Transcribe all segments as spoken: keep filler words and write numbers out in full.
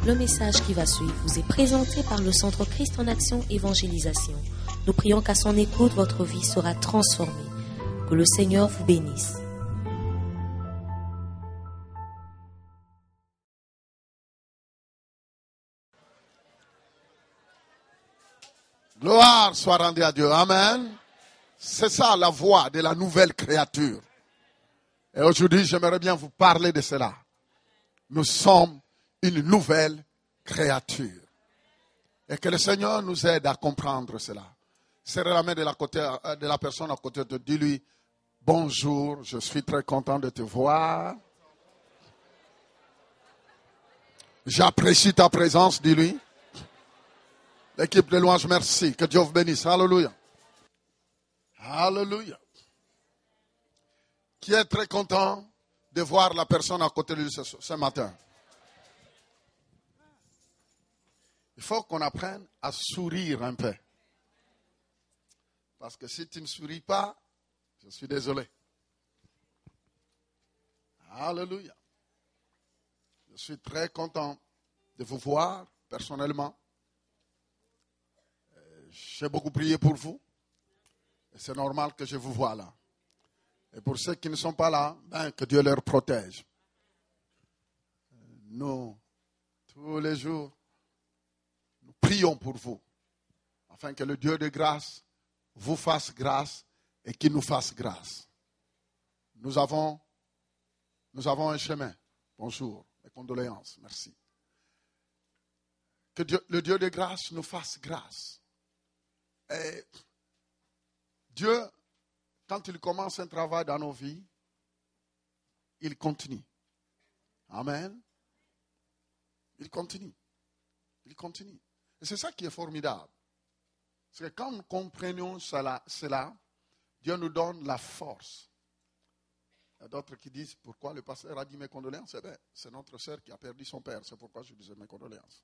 Le message qui va suivre vous est présenté par le Centre Christ en Action Évangélisation. Nous prions qu'à son écoute, votre vie sera transformée. Que le Seigneur vous bénisse. Gloire soit rendue à Dieu. Amen. C'est ça la voix de la nouvelle créature. Et aujourd'hui, j'aimerais bien vous parler de cela. Nous sommes une nouvelle créature. Et que le Seigneur nous aide à comprendre cela. Serrez la main de la, côté, de la personne à côté de toi. Dis-lui, bonjour, je suis très content de te voir. J'apprécie ta présence, dis-lui. L'équipe de louange, merci. Que Dieu vous bénisse. Alléluia. Alléluia. Qui est très content de voir la personne à côté de lui ce, ce matin? Il faut qu'on apprenne à sourire un peu. Parce que si tu ne souris pas, je suis désolé. Alléluia. Je suis très content de vous voir personnellement. J'ai beaucoup prié pour vous. Et c'est normal que je vous vois là. Et pour ceux qui ne sont pas là, ben, que Dieu leur protège. Nous, tous les jours, nous prions pour vous. Afin que le Dieu de grâce vous fasse grâce et qu'il nous fasse grâce. Nous avons, nous avons un chemin. Bonjour, mes condoléances, merci. Que Dieu, le Dieu de grâce nous fasse grâce. Et Dieu, quand il commence un travail dans nos vies, il continue. Amen. Il continue. Il continue. Et c'est ça qui est formidable. C'est que quand nous comprenons cela, cela, Dieu nous donne la force. Il y a d'autres qui disent, pourquoi le pasteur a dit mes condoléances? Eh bien, c'est notre sœur qui a perdu son père. C'est pourquoi je disais mes condoléances.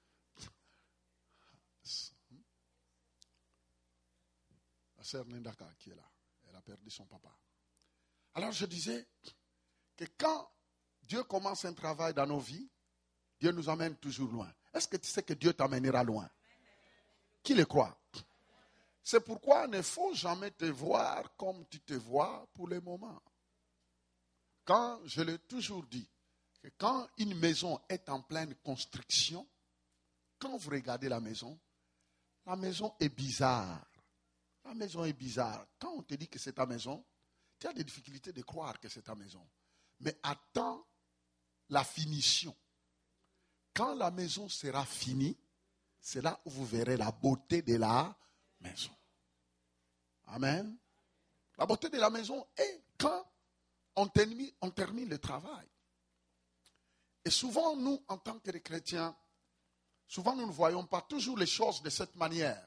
La sœur Nindaka qui est là. Elle a perdu son papa. Alors je disais que quand Dieu commence un travail dans nos vies, Dieu nous emmène toujours loin. Est-ce que tu sais que Dieu t'emmènera loin? Qui le croit? C'est pourquoi il ne faut jamais te voir comme tu te vois pour le moment. Quand, je l'ai toujours dit, que quand une maison est en pleine construction, quand vous regardez la maison, la maison est bizarre. La maison est bizarre. Quand on te dit que c'est ta maison, tu as des difficultés de croire que c'est ta maison. Mais attends la finition. Quand la maison sera finie, c'est là où vous verrez la beauté de la maison. Amen. La beauté de la maison est quand on termine, on termine le travail. Et souvent, nous, en tant que chrétiens, souvent nous ne voyons pas toujours les choses de cette manière.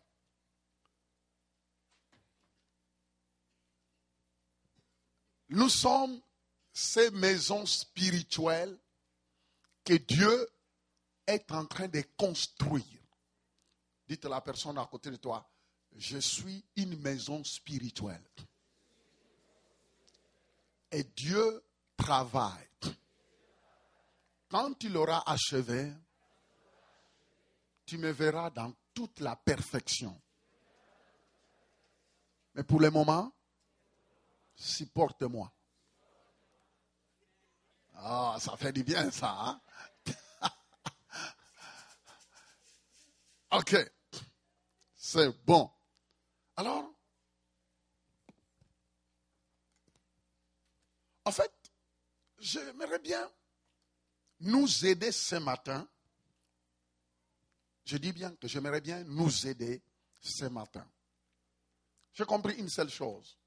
Nous sommes ces maisons spirituelles que Dieu est en train de construire. Dites à la personne à côté de toi, je suis une maison spirituelle. Et Dieu travaille. Quand il aura achevé, tu me verras dans toute la perfection. Mais pour le moment, supporte-moi. Ah, oh, ça fait du bien ça, hein? Ok, c'est bon. Alors, en fait, j'aimerais bien nous aider ce matin. Je dis bien que j'aimerais bien nous aider ce matin. J'ai compris une seule chose.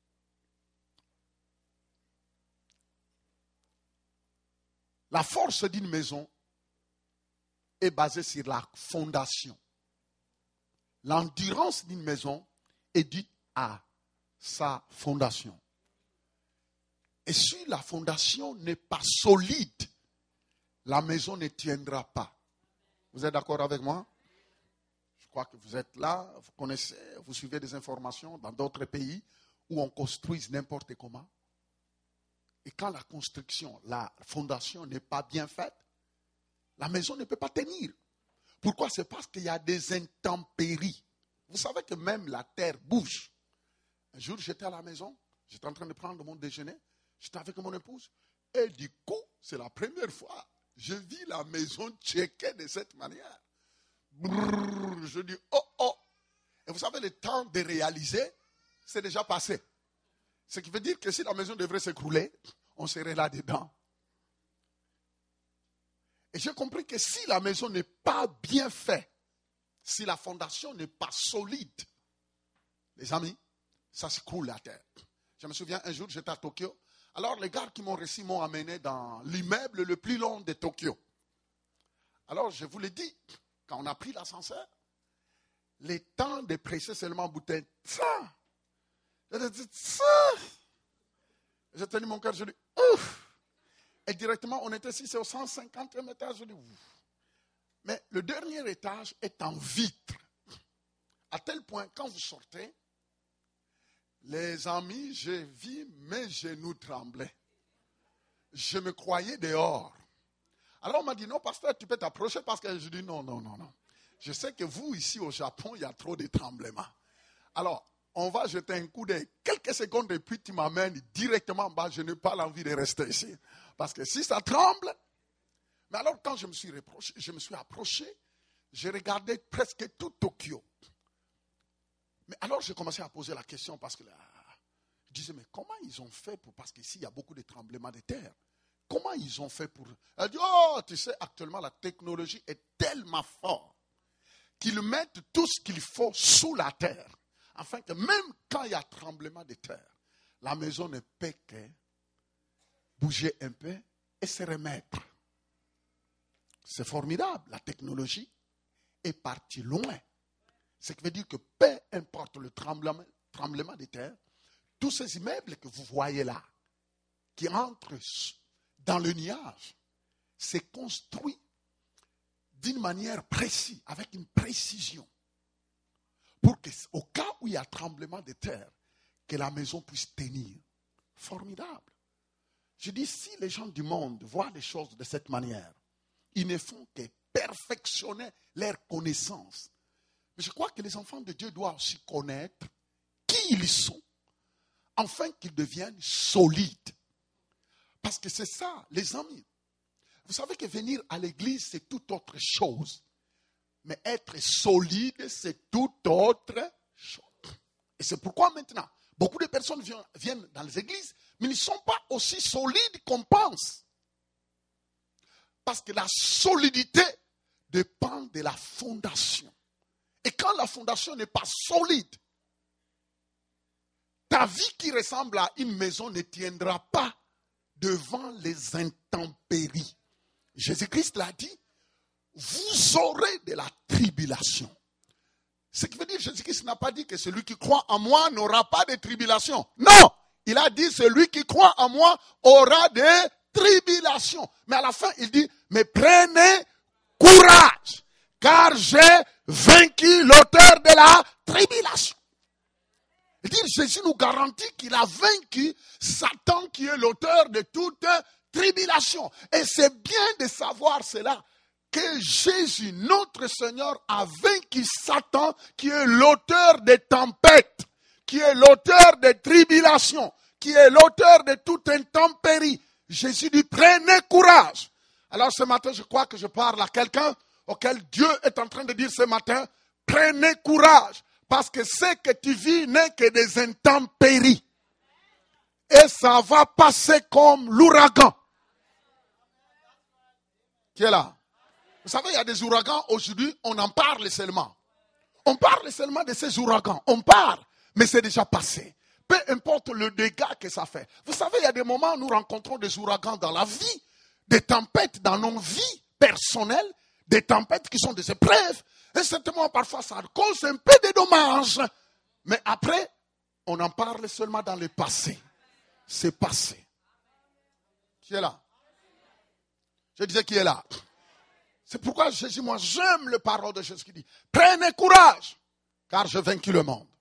La force d'une maison est basée sur la fondation. L'endurance d'une maison est due à sa fondation. Et si la fondation n'est pas solide, la maison ne tiendra pas. Vous êtes d'accord avec moi? Je crois que vous êtes là, vous connaissez, vous suivez des informations dans d'autres pays où on construit n'importe comment. Et quand la construction, la fondation n'est pas bien faite, la maison ne peut pas tenir. Pourquoi? C'est parce qu'il y a des intempéries. Vous savez que même la terre bouge. Un jour, j'étais à la maison, j'étais en train de prendre mon déjeuner, j'étais avec mon épouse, et du coup, c'est la première fois, je vis la maison checker de cette manière. Brrr, je dis, oh, oh. Et vous savez, le temps de réaliser, c'est déjà passé. Ce qui veut dire que si la maison devrait s'écrouler, on serait là-dedans. Et j'ai compris que si la maison n'est pas bien faite, si la fondation n'est pas solide, les amis, ça s'écroule la terre. Je me souviens, un jour, j'étais à Tokyo. Alors, les gars qui m'ont reçu m'ont amené dans l'immeuble le plus long de Tokyo. Alors, je vous l'ai dit, quand on a pris l'ascenseur, les temps de presser seulement bouteille. Ça! J'ai dit, ça! J'ai tenu mon cœur, je dis, ouf! Et directement, on était ici, c'est au cent cinquantième étage. Je dis, ouf! Mais le dernier étage est en vitre. À tel point, quand vous sortez, les amis, j'ai vu mes genoux trembler. Je me croyais dehors. Alors on m'a dit, non, pasteur, tu peux t'approcher parce que je dis, non, non, non, non. Je sais que vous, ici au Japon, il y a trop de tremblements. Alors, on va jeter un coup d'œil. Quelques secondes et puis tu m'amènes directement en bas. Je n'ai pas l'envie de rester ici. Parce que si ça tremble... Mais alors, quand je me suis, reproché, je me suis approché, j'ai regardé presque tout Tokyo. Mais alors, j'ai commencé à poser la question parce que là, je disais, mais comment ils ont fait pour... Parce qu'ici, il y a beaucoup de tremblements de terre. Comment ils ont fait pour... Elle dit, oh, tu sais, actuellement, la technologie est tellement forte qu'ils mettent tout ce qu'il faut sous la terre. Afin que même quand il y a tremblement de terre, la maison ne peut que bouger un peu et se remettre. C'est formidable. La technologie est partie loin. Ce qui veut dire que peu importe le tremblement, tremblement de terre, tous ces immeubles que vous voyez là, qui entrent dans le nuage, c'est construit d'une manière précise, avec une précision, pour qu'au cas où il y a tremblement de terre, que la maison puisse tenir. Formidable. Je dis, si les gens du monde voient les choses de cette manière, ils ne font que perfectionner leur connaissance. Mais je crois que les enfants de Dieu doivent aussi connaître qui ils sont, afin qu'ils deviennent solides. Parce que c'est ça, les amis. Vous savez que venir à l'église, c'est toute autre chose. Mais être solide, c'est toute autre chose. Et c'est pourquoi maintenant, beaucoup de personnes viennent, viennent dans les églises, mais ils ne sont pas aussi solides qu'on pense. Parce que la solidité dépend de la fondation. Et quand la fondation n'est pas solide, ta vie qui ressemble à une maison ne tiendra pas devant les intempéries. Jésus-Christ l'a dit, vous aurez de la tribulation. Ce qui veut dire, Jésus-Christ n'a pas dit que celui qui croit en moi n'aura pas de tribulation. Non, il a dit, celui qui croit en moi aura des tribulations. Mais à la fin, il dit, mais prenez courage, car j'ai vaincu l'auteur de la tribulation. Il dit, Jésus nous garantit qu'il a vaincu Satan qui est l'auteur de toute tribulation. Et c'est bien de savoir cela, que Jésus, notre Seigneur, a vaincu Satan qui est l'auteur des tempêtes, qui est l'auteur des tribulations, qui est l'auteur de toute intempérie. Jésus dit, prenez courage. Alors ce matin, je crois que je parle à quelqu'un auquel Dieu est en train de dire ce matin, prenez courage. Parce que ce que tu vis n'est que des intempéries. Et ça va passer comme l'ouragan. Qui est là? Vous savez, il y a des ouragans aujourd'hui, on en parle seulement. On parle seulement de ces ouragans. On parle, mais c'est déjà passé. Peu importe le dégât que ça fait. Vous savez, il y a des moments où nous rencontrons des ouragans dans la vie, des tempêtes dans nos vies personnelles, des tempêtes qui sont des épreuves. Et certainement, parfois, ça cause un peu de dommages. Mais après, on en parle seulement dans le passé. C'est passé. Qui est là? Je disais qui est là? C'est pourquoi Jésus, moi, j'aime le parole de Jésus qui dit, prenez courage, car j'ai vaincu le monde.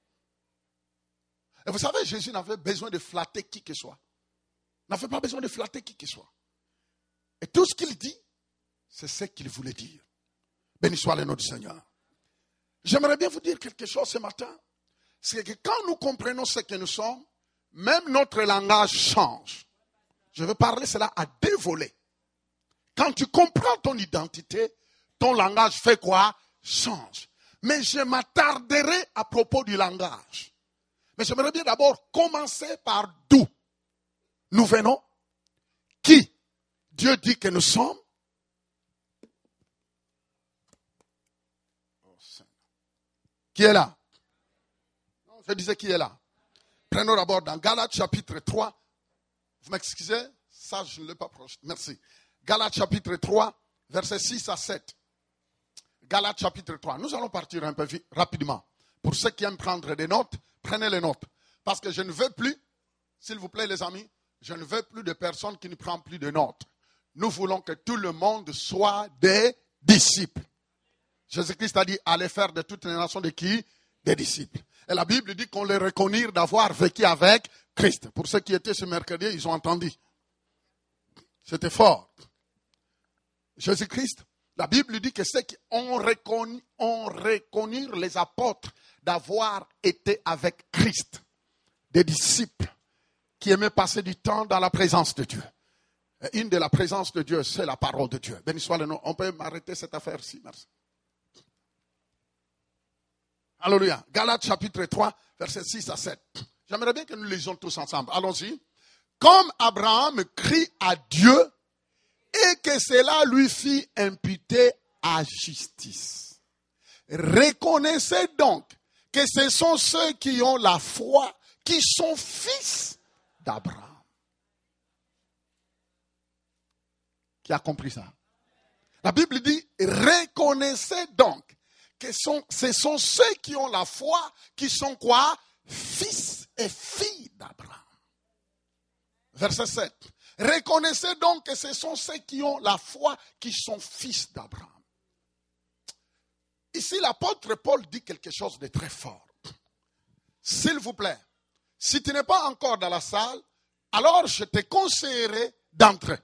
Et vous savez, Jésus n'avait besoin de flatter qui que ce soit. Il n'avait pas besoin de flatter qui que ce soit. Et tout ce qu'il dit, C'est ce qu'il voulait dire. Béni soit le nom du Seigneur. J'aimerais bien vous dire quelque chose ce matin. C'est que quand nous comprenons ce que nous sommes, même notre langage change. Je veux parler cela à deux volets. Quand tu comprends ton identité, ton langage fait quoi? Change. Mais je m'attarderai à propos du langage. Mais j'aimerais bien d'abord commencer par d'où nous venons, qui Dieu dit que nous sommes. Qui est là? Je disais qui est là. Prenons d'abord dans Galates chapitre trois. Vous m'excusez? Ça, je ne l'ai pas proche. Merci. Galates chapitre trois, versets six à sept. Galates chapitre trois. Nous allons partir un peu vite, rapidement. Pour ceux qui aiment prendre des notes, prenez les notes. Parce que je ne veux plus, s'il vous plaît les amis, je ne veux plus de personnes qui ne prennent plus de notes. Nous voulons que tout le monde soit des disciples. Jésus-Christ a dit, allez faire de toutes les nations de qui? Des disciples. Et la Bible dit qu'on les reconnaît d'avoir vécu avec Christ. Pour ceux qui étaient ce mercredi, ils ont entendu. C'était fort. Jésus-Christ, la Bible dit que ceux qui ont reconnu, ont reconnu les apôtres d'avoir été avec Christ. Des disciples qui aimaient passer du temps dans la présence de Dieu. Et une de la présence de Dieu, c'est la parole de Dieu. Béni soit le nom. On peut m'arrêter cette affaire-ci, merci. Alléluia. Galates chapitre trois, versets six à sept. J'aimerais bien que nous lisions tous ensemble. Allons-y. Comme Abraham crie à Dieu et que cela lui fit imputer à justice. Reconnaissez donc que ce sont ceux qui ont la foi qui sont fils d'Abraham. Qui a compris ça? La Bible dit, reconnaissez donc que sont, ce sont ceux qui ont la foi, qui sont quoi? Fils et filles d'Abraham. Verset sept. Reconnaissez donc que ce sont ceux qui ont la foi, qui sont fils d'Abraham. Ici, l'apôtre Paul dit quelque chose de très fort. S'il vous plaît, si tu n'es pas encore dans la salle, alors je te conseillerais d'entrer.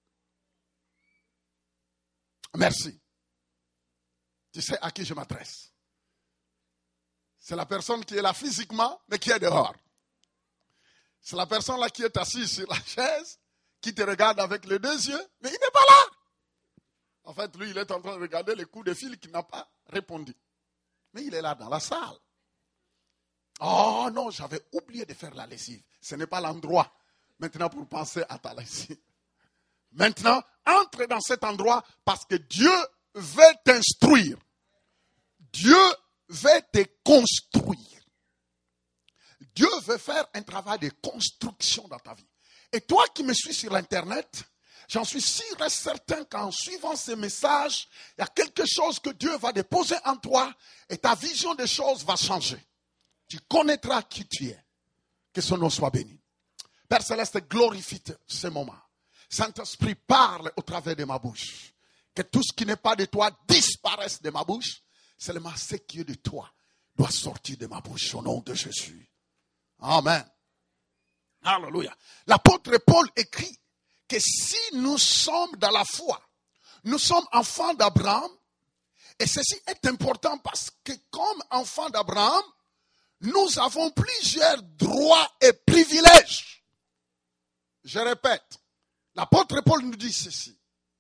Merci. Tu sais à qui je m'adresse. C'est la personne qui est là physiquement, mais qui est dehors. C'est la personne là qui est assise sur la chaise, qui te regarde avec les deux yeux, mais il n'est pas là. En fait, lui, il est en train de regarder les coups de fil qu'il n'a pas répondu. Mais il est là dans la salle. Oh non, j'avais oublié de faire la lessive. Ce n'est pas l'endroit maintenant pour penser à ta lessive. Maintenant, entre dans cet endroit parce que Dieu veut t'instruire. Dieu veut te construire. Dieu veut faire un travail de construction dans ta vie. Et toi qui me suis sur l'internet, j'en suis sûr et certain qu'en suivant ces messages, il y a quelque chose que Dieu va déposer en toi et ta vision des choses va changer. Tu connaîtras qui tu es. Que son nom soit béni. Père Céleste, glorifie ce moment. Saint-Esprit, parle au travers de ma bouche. Que tout ce qui n'est pas de toi disparaisse de ma bouche. Seulement ce qui est de toi doit sortir de ma bouche au nom de Jésus. Amen. Alléluia. L'apôtre Paul écrit que si nous sommes dans la foi, nous sommes enfants d'Abraham, et ceci est important parce que comme enfants d'Abraham, nous avons plusieurs droits et privilèges. Je répète, l'apôtre Paul nous dit ceci.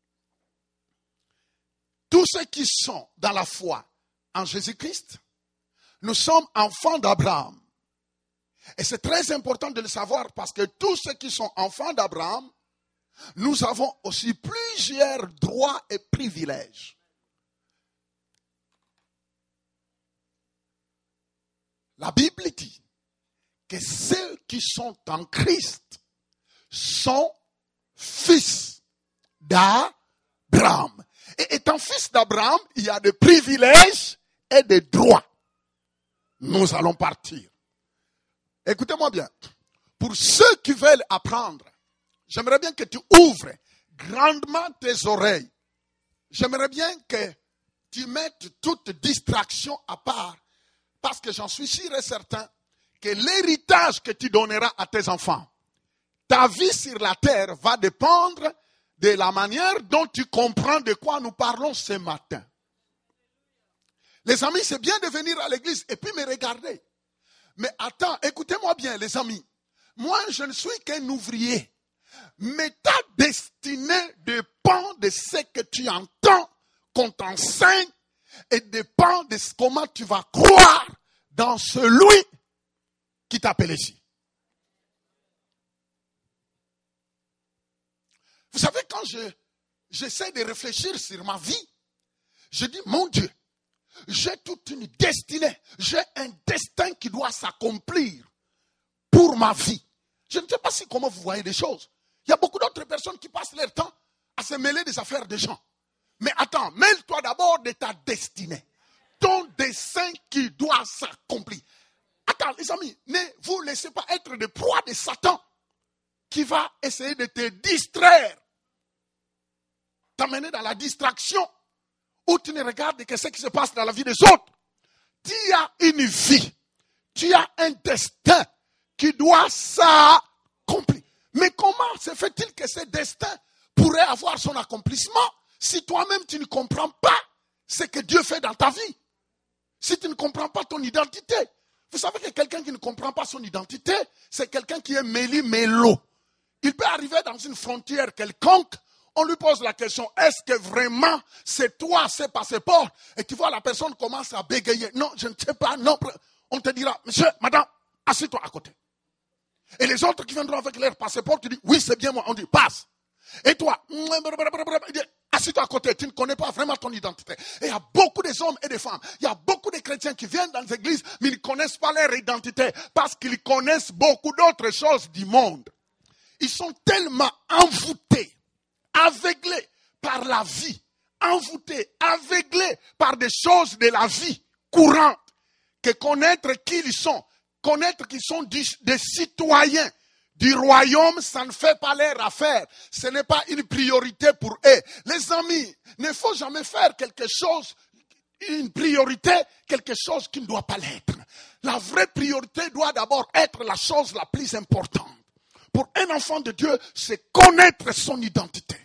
Tous ceux qui sont dans la foi en Jésus-Christ, nous sommes enfants d'Abraham. Et c'est très important de le savoir parce que tous ceux qui sont enfants d'Abraham, nous avons aussi plusieurs droits et privilèges. La Bible dit que ceux qui sont en Christ sont fils d'Abraham. Et étant fils d'Abraham, il y a des privilèges et des droits. Nous allons partir. Écoutez-moi bien. Pour ceux qui veulent apprendre, j'aimerais bien que tu ouvres grandement tes oreilles. J'aimerais bien que tu mettes toute distraction à part. Parce que j'en suis sûr et certain que l'héritage que tu donneras à tes enfants, ta vie sur la terre va dépendre de la manière dont tu comprends de quoi nous parlons ce matin. Les amis, c'est bien de venir à l'église et puis me regarder. Mais attends, écoutez-moi bien, les amis. Moi, je ne suis qu'un ouvrier. Mais ta destinée dépend de ce que tu entends qu'on t'enseigne et dépend de comment tu vas croire dans celui qui t'appelle ici. Vous savez, quand je, j'essaie de réfléchir sur ma vie, je dis, mon Dieu, j'ai toute une destinée, j'ai un destin qui doit s'accomplir pour ma vie. Je ne sais pas si comment vous voyez les choses. Il y a beaucoup d'autres personnes qui passent leur temps à se mêler des affaires des gens. Mais attends, mêle-toi d'abord de ta destinée. Ton dessein qui doit s'accomplir. Attends, les amis, ne vous laissez pas être de proie de Satan qui va essayer de te distraire. T'amener dans la distraction où tu ne regardes que ce qui se passe dans la vie des autres. Tu as une vie. Tu as un destin qui doit s'accomplir. Mais comment se fait-il que ce destin pourrait avoir son accomplissement si toi-même tu ne comprends pas ce que Dieu fait dans ta vie? Si tu ne comprends pas ton identité. Vous savez que quelqu'un qui ne comprend pas son identité, c'est quelqu'un qui est mêli-mélo. Il peut arriver dans une frontière quelconque, on lui pose la question, est-ce que vraiment c'est toi, ce passeport? Et tu vois, la personne commence à bégayer. Non, je ne sais pas, non. On te dira, monsieur, madame, assieds-toi à côté. Et les autres qui viendront avec leur passeport, tu dis, oui, c'est bien moi. On dit, passe. Et toi, assieds-toi à côté. Tu ne connais pas vraiment ton identité. Et il y a beaucoup d'hommes et de femmes. Il y a beaucoup de chrétiens qui viennent dans les églises, mais ils ne connaissent pas leur identité parce qu'ils connaissent beaucoup d'autres choses du monde. Ils sont tellement envoûtés, aveuglés par la vie, envoûtés, aveuglés par des choses de la vie courante, que connaître qui ils sont, connaître qu'ils sont des citoyens du royaume, ça ne fait pas leur affaire. Ce n'est pas une priorité pour eux. Les amis, il ne faut jamais faire quelque chose, une priorité, quelque chose qui ne doit pas l'être. La vraie priorité doit d'abord être la chose la plus importante. Pour un enfant de Dieu, c'est connaître son identité.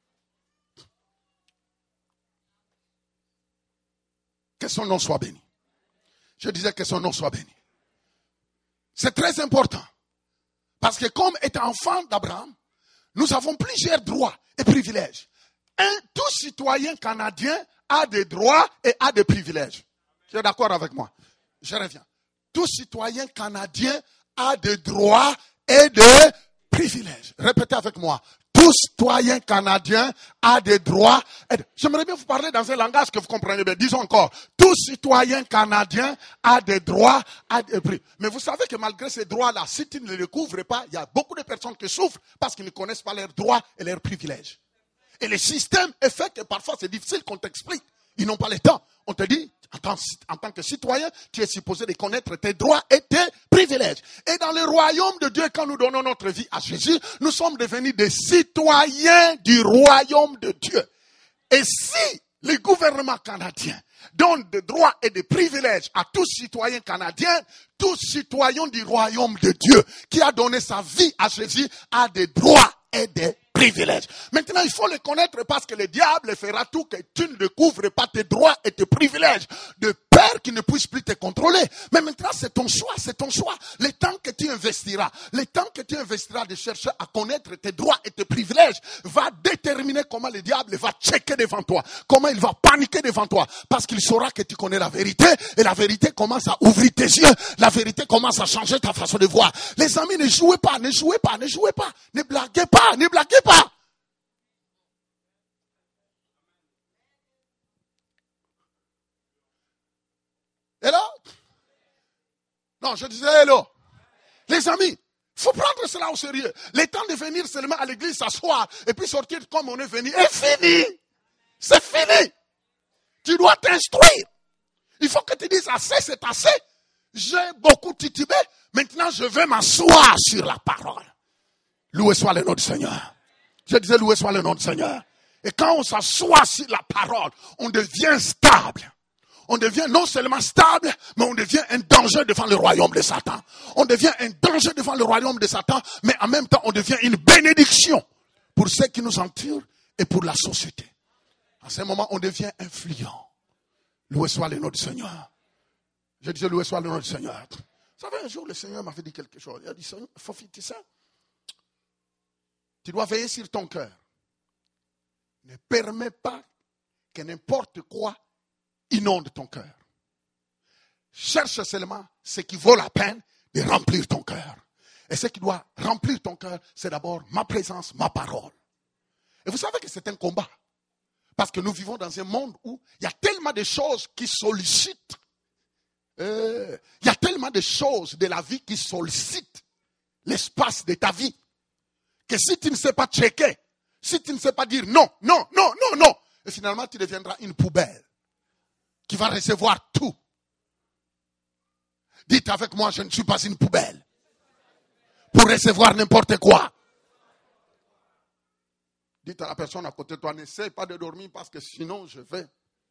Que son nom soit béni. Je disais que son nom soit béni. C'est très important. Parce que comme étant enfant d'Abraham, nous avons plusieurs droits et privilèges. Un, tout citoyen canadien a des droits et a des privilèges. Tu es d'accord avec moi? Je reviens. Tout citoyen canadien a des droits et des privilèges. Répétez avec moi. Tout citoyen canadien a des droits. Et... J'aimerais bien vous parler dans un langage que vous comprenez bien. Disons encore. Tout citoyen canadien a des droits, a des privilèges. Mais vous savez que malgré ces droits-là, si tu ne les découvres pas, il y a beaucoup de personnes qui souffrent parce qu'ils ne connaissent pas leurs droits et leurs privilèges. Et le système est fait que parfois c'est difficile qu'on t'explique. Ils n'ont pas le temps. On te dit, en tant, en tant que citoyen, tu es supposé de connaître tes droits et tes privilèges. Et dans le royaume de Dieu, quand nous donnons notre vie à Jésus, nous sommes devenus des citoyens du royaume de Dieu. Et si le gouvernement canadien donne des droits et des privilèges à tous citoyens canadiens, tout citoyen du royaume de Dieu qui a donné sa vie à Jésus a des droits et des privilèges. Maintenant, il faut le connaître parce que le diable fera tout que tu ne découvres pas tes droits et tes privilèges de peur qu'il ne puisse plus te contrôler. Mais maintenant, c'est ton choix, c'est ton choix. Le temps que tu investiras, le temps que tu investiras de chercher à connaître tes droits et tes privilèges va déterminer comment le diable va checker devant toi, comment il va paniquer devant toi, parce qu'il saura que tu connais la vérité et la vérité commence à ouvrir tes yeux, la vérité commence à changer ta façon de voir. Les amis, ne jouez pas, ne jouez pas, ne jouez pas, ne blaguez pas, ne blaguez pas. Hello? Non, je disais hello. Les amis, il faut prendre cela au sérieux. Le temps de venir seulement à l'église s'asseoir et puis sortir comme on est venu est fini. C'est fini. Tu dois t'instruire. Il faut que tu dises assez, c'est assez. J'ai beaucoup titubé. Maintenant, je vais m'asseoir sur la parole. Loué soit le nom du Seigneur. Je disais loué soit le nom du Seigneur. Et quand on s'assoit sur la parole, on devient stable. On devient non seulement stable, mais on devient un danger devant le royaume de Satan. On devient un danger devant le royaume de Satan, mais en même temps, on devient une bénédiction pour ceux qui nous entourent et pour la société. À ce moment, on devient influent. Loué soit le nom du Seigneur. Je disais, loué soit le nom du Seigneur. Vous savez, un jour, le Seigneur m'avait dit quelque chose. Il a dit, Fofi, tu sais, tu dois veiller sur ton cœur. Ne permets pas que n'importe quoi inonde ton cœur. Cherche seulement ce qui vaut la peine de remplir ton cœur. Et ce qui doit remplir ton cœur, c'est d'abord ma présence, ma parole. Et vous savez que c'est un combat. Parce que nous vivons dans un monde où il y a tellement de choses qui sollicitent. Euh, il y a tellement de choses de la vie qui sollicitent l'espace de ta vie. Que si tu ne sais pas checker, si tu ne sais pas dire non, non, non, non, non, et finalement tu deviendras une poubelle qui va recevoir tout. Dites avec moi, je ne suis pas une poubelle pour recevoir n'importe quoi. Dites à la personne à côté de toi, n'essaie pas de dormir parce que sinon je vais.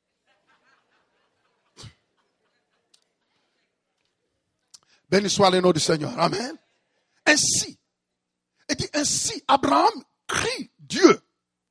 Béni soit le nom du Seigneur. Amen. Ainsi, et dit ainsi, Abraham crie Dieu.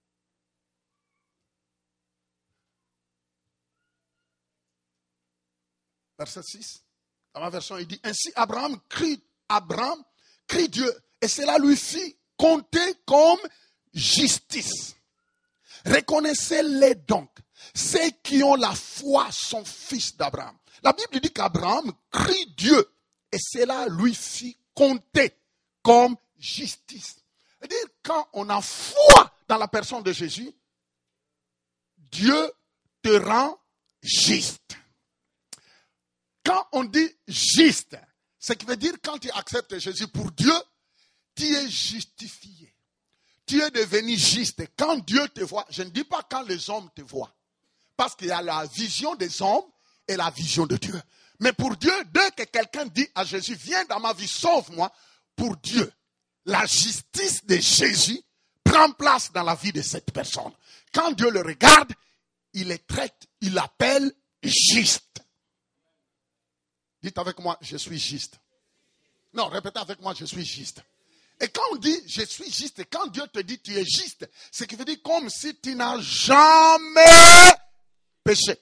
Verset six. Dans ma version, il dit ainsi, Abraham crie, Abraham crie Dieu. Et cela lui fit compter comme justice. Reconnaissez-les donc. Ceux qui ont la foi sont fils d'Abraham. La Bible dit qu'Abraham crie Dieu. Et cela lui fit compter comme justice. C'est-à-dire, quand on a foi dans la personne de Jésus, Dieu te rend juste. Quand on dit juste, ce qui veut dire quand tu acceptes Jésus pour Dieu, tu es justifié. Tu es devenu juste. Quand Dieu te voit, je ne dis pas quand les hommes te voient. Parce qu'il y a la vision des hommes et la vision de Dieu. Mais pour Dieu, dès que quelqu'un dit à Jésus, viens dans ma vie, sauve-moi, pour Dieu, la justice de Jésus prend place dans la vie de cette personne. Quand Dieu le regarde, il les traite, il l'appelle juste. Dites avec moi, je suis juste. Non, répétez avec moi, je suis juste. Et quand on dit je suis juste, quand Dieu te dit tu es juste, ce qui veut dire comme si tu n'as jamais péché.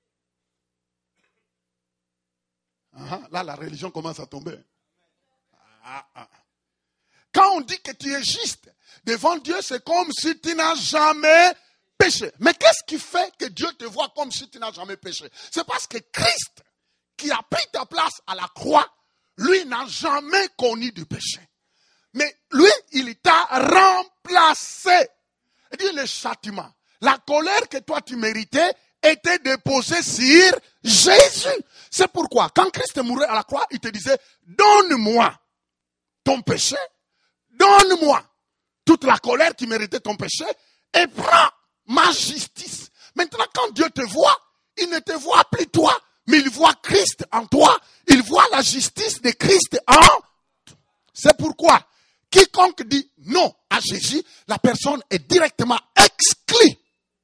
Uh-huh. Là, la religion commence à tomber. Ah, ah. Quand on dit que tu es juste, devant Dieu, c'est comme si tu n'as jamais péché. Mais qu'est-ce qui fait que Dieu te voit comme si tu n'as jamais péché? C'est parce que Christ, qui a pris ta place à la croix, lui n'a jamais connu de péché. Mais lui, il t'a remplacé. C'est-à-dire le châtiment, la colère que toi tu méritais, était déposée sur Jésus. C'est pourquoi, quand Christ mourait à la croix, il te disait, donne-moi ton péché, donne-moi toute la colère qui méritait ton péché, et prends ma justice. Maintenant, quand Dieu te voit, il ne te voit plus toi, mais il voit Christ en toi. Il voit la justice de Christ en toi. C'est pourquoi, quiconque dit non à Jésus, la personne est directement exclue.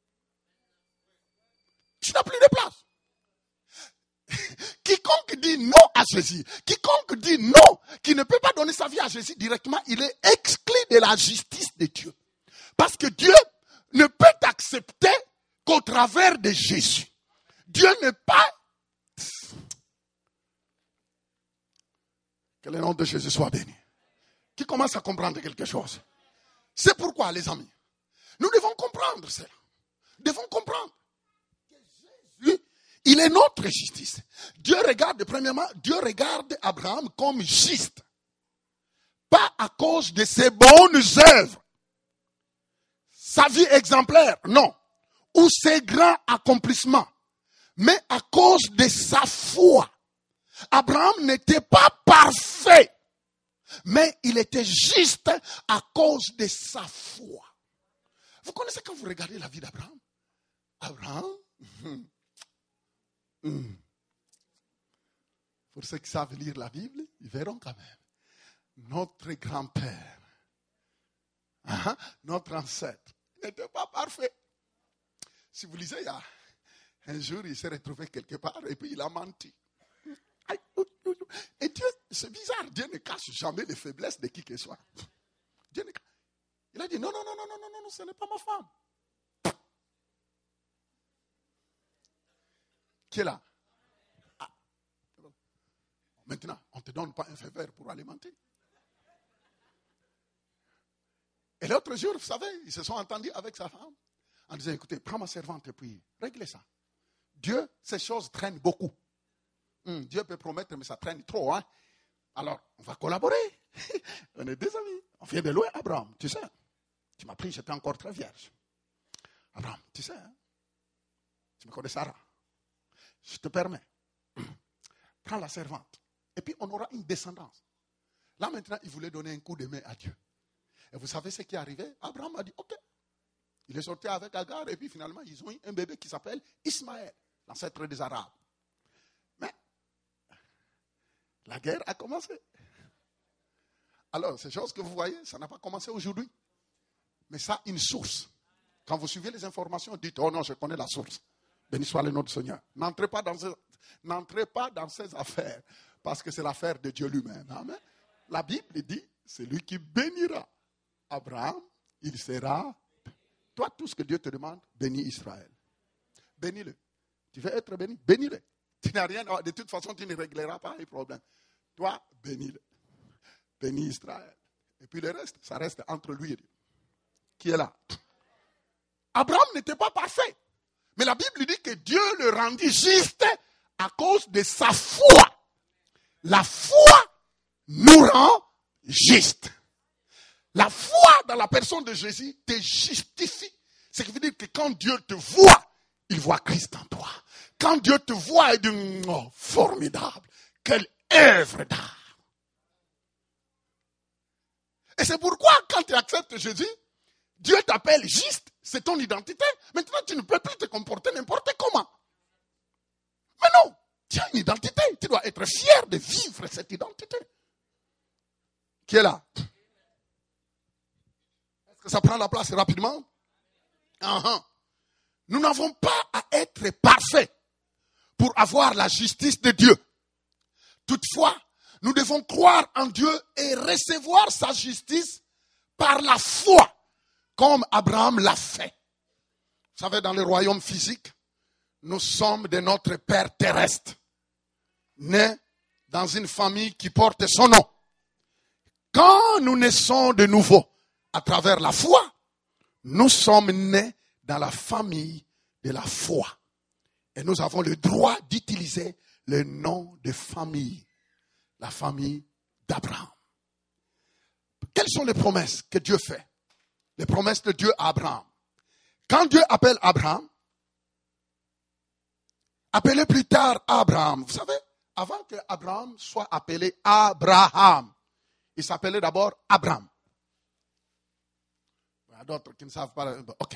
Tu n'as plus de place. Quiconque dit non à Jésus, quiconque dit non, qui ne peut pas donner sa vie à Jésus directement, il est exclu de la justice de Dieu. Parce que Dieu ne peut t'accepter qu'au travers de Jésus. Dieu n'est pas... Que le nom de Jésus soit béni. Qui commence à comprendre quelque chose. C'est pourquoi, les amis, nous devons comprendre cela. Nous devons comprendre. Jésus, il est notre justice. Dieu regarde, premièrement, Dieu regarde Abraham comme juste. Pas à cause de ses bonnes œuvres. Sa vie exemplaire, non. Ou ses grands accomplissements. Mais à cause de sa foi. Abraham n'était pas parfait. Mais il était juste à cause de sa foi. Vous connaissez quand vous regardez la vie d'Abraham? Abraham, hum, hum. Pour ceux qui savent lire la Bible, ils verront quand même. Notre grand-père, hein, notre ancêtre, n'était pas parfait. Si vous lisez, il y a un jour, il s'est retrouvé quelque part et puis il a menti. Et Dieu, c'est bizarre, Dieu ne cache jamais les faiblesses de qui que ce soit. Dieu ne, il a dit, non, non, non, non, non, non, non, ce n'est pas ma femme. Qui est là? Ah. Maintenant, on ne te donne pas un faveur pour alimenter. Et l'autre jour, vous savez, ils se sont entendus avec sa femme en disant, écoutez, prends ma servante et puis réglez ça. Dieu, ces choses traînent beaucoup. Hum, Dieu peut promettre, mais ça traîne trop. Hein? Alors, on va collaborer. On est des amis. On vient de loin, Abraham, tu sais. Tu m'as pris, j'étais encore très vierge. Abraham, tu sais, hein? Tu me connais Sarah. Je te permets. Prends la servante. Et puis, on aura une descendance. Là, maintenant, il voulait donner un coup de main à Dieu. Et vous savez ce qui est arrivé? Abraham a dit, ok. Il est sorti avec Agar et puis finalement, ils ont eu un bébé qui s'appelle Ismaël, l'ancêtre des Arabes. Mais, la guerre a commencé. Alors, ces choses que vous voyez, ça n'a pas commencé aujourd'hui. Mais ça a une source. Quand vous suivez les informations, dites, oh non, je connais la source. Béni soit le nom du Seigneur. N'entrez pas dans ces, n'entrez pas dans ces affaires, parce que c'est l'affaire de Dieu lui-même. Amen. La Bible dit, c'est lui qui bénira Abraham, il sera. Toi, tout ce que Dieu te demande, bénis Israël. Bénis-le. Tu veux être béni? Bénis-le. Tu n'as rien, de toute façon, tu ne régleras pas les problèmes. Toi, bénis-le. Bénis Israël. Et puis le reste, ça reste entre lui et Dieu. Qui est là? Abraham n'était pas parfait. Mais la Bible dit que Dieu le rendit juste à cause de sa foi. La foi nous rend juste. La foi dans la personne de Jésus te justifie. Ce qui veut dire que quand Dieu te voit, il voit Christ en toi. Quand Dieu te voit, il dit, oh, formidable, quelle œuvre d'art. Et c'est pourquoi quand tu acceptes Jésus, Dieu t'appelle juste, c'est ton identité. Maintenant, tu ne peux plus te comporter n'importe comment. Mais non, tu as une identité. Tu dois être fier de vivre cette identité. Qui est là? Est-ce que ça prend la place rapidement? Uh-huh. Nous n'avons pas à être parfaits pour avoir la justice de Dieu. Toutefois, nous devons croire en Dieu et recevoir sa justice par la foi, comme Abraham l'a fait. Vous savez, dans le royaume physique, nous sommes de notre Père terrestre, nés dans une famille qui porte son nom. Quand nous naissons de nouveau à travers la foi, nous sommes nés dans la famille de la foi. Et nous avons le droit d'utiliser le nom de famille, la famille d'Abraham. Quelles sont les promesses que Dieu fait? Les promesses de Dieu à Abraham. Quand Dieu appelle Abraham, appelez plus tard Abraham. Vous savez, avant que Abraham soit appelé Abraham, il s'appelait d'abord Abraham. Il y a d'autres qui ne savent pas. Ok,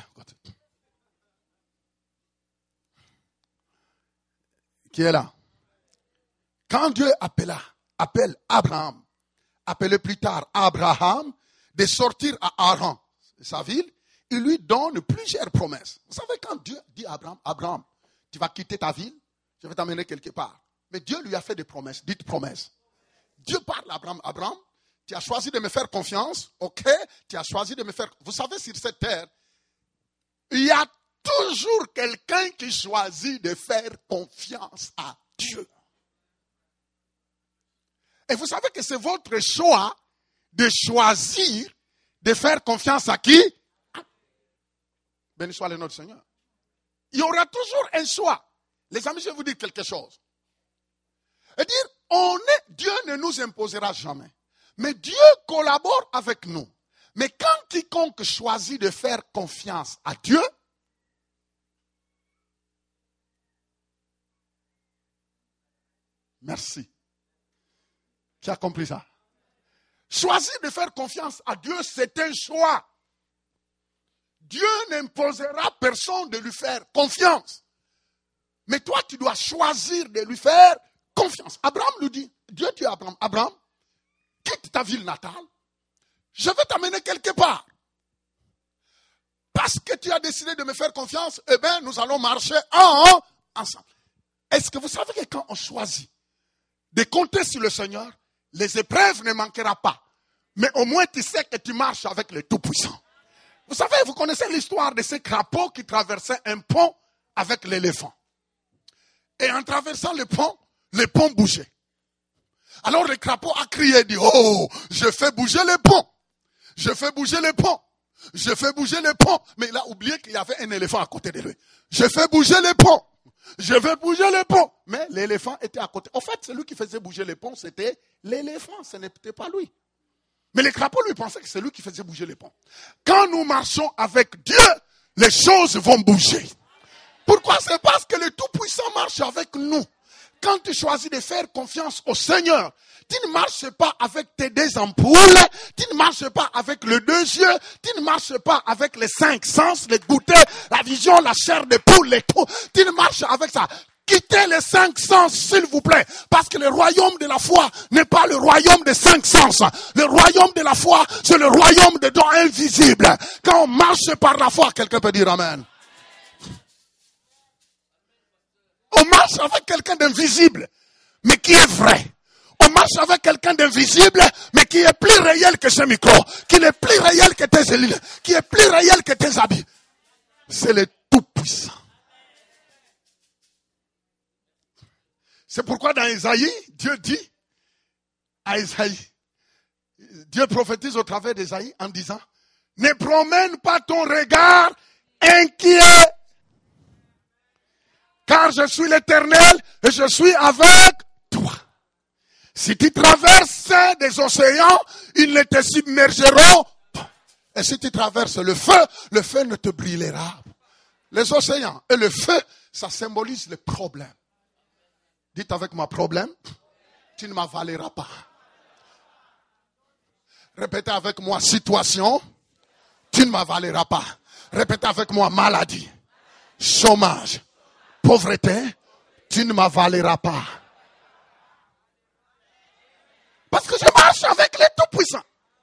qui est là? Quand Dieu appela, appelle Abraham, appelé plus tard Abraham, de sortir à Haran, sa ville, il lui donne plusieurs promesses. Vous savez, quand Dieu dit à Abraham, Abraham, tu vas quitter ta ville, je vais t'amener quelque part. Mais Dieu lui a fait des promesses, dites promesses. Dieu parle à Abraham, Abraham, tu as choisi de me faire confiance, ok, tu as choisi de me faire... Vous savez, sur cette terre, il y a toujours quelqu'un qui choisit de faire confiance à Dieu. Et vous savez que c'est votre choix de choisir de faire confiance à qui? Béni soit le nom du Seigneur. Il y aura toujours un choix. Les amis, je vais vous dire quelque chose. Et dire, on est, Dieu ne nous imposera jamais. Mais Dieu collabore avec nous. Mais quand quiconque choisit de faire confiance à Dieu, merci. Qui a compris ça? Choisir de faire confiance à Dieu, c'est un choix. Dieu n'imposera personne de lui faire confiance. Mais toi, tu dois choisir de lui faire confiance. Abraham lui dit, Dieu dit à Abraham, Abraham, quitte ta ville natale, je vais t'amener quelque part. Parce que tu as décidé de me faire confiance, eh bien, nous allons marcher en, ensemble. Est-ce que vous savez que quand on choisit de compter sur le Seigneur, les épreuves ne manqueront pas. Mais au moins, tu sais que tu marches avec le Tout-Puissant. Vous savez, vous connaissez l'histoire de ces crapauds qui traversaient un pont avec l'éléphant. Et en traversant le pont, le pont bougeait. Alors le crapaud a crié et dit, oh, je fais bouger le pont. Je fais bouger le pont. Je fais bouger le pont. Mais il a oublié qu'il y avait un éléphant à côté de lui. Je fais bouger le pont. Je vais bouger le pont. Mais l'éléphant était à côté. En fait, celui qui faisait bouger le pont, c'était l'éléphant. Ce n'était pas lui. Mais les crapauds lui pensaient que c'est lui qui faisait bouger le pont. Quand nous marchons avec Dieu, les choses vont bouger. Pourquoi? C'est parce que le Tout-Puissant marche avec nous. Quand tu choisis de faire confiance au Seigneur, tu ne marches pas avec tes deux ampoules, tu ne marches pas avec les deux yeux, tu ne marches pas avec les cinq sens, les goûters, la vision, la chair de poule, les tout. Tu ne marches avec ça. Quittez les cinq sens, s'il vous plaît. Parce que le royaume de la foi n'est pas le royaume des cinq sens. Le royaume de la foi, c'est le royaume des dons invisibles. Quand on marche par la foi, quelqu'un peut dire Amen. On marche avec quelqu'un d'invisible, mais qui est vrai. On marche avec quelqu'un d'invisible, mais qui est plus réel que ce micro, qui est plus réel que tes cellules, qui est plus réel que tes habits. C'est le Tout-Puissant. C'est pourquoi dans Isaïe, Dieu dit à Isaïe, Dieu prophétise au travers d'Isaïe en disant, ne promène pas ton regard inquiet, car je suis l'Éternel et je suis avec toi. Si tu traverses des océans, ils ne te submergeront pas. Et si tu traverses le feu, le feu ne te brûlera. Les océans et le feu, ça symbolise le problème. Dites avec moi, problème, tu ne m'avaleras pas. Répétez avec moi, situation, tu ne m'avaleras pas. Répétez avec moi, maladie, chômage, pauvreté, tu ne m'avaleras pas. Parce que je marche avec les Tout-Puissants.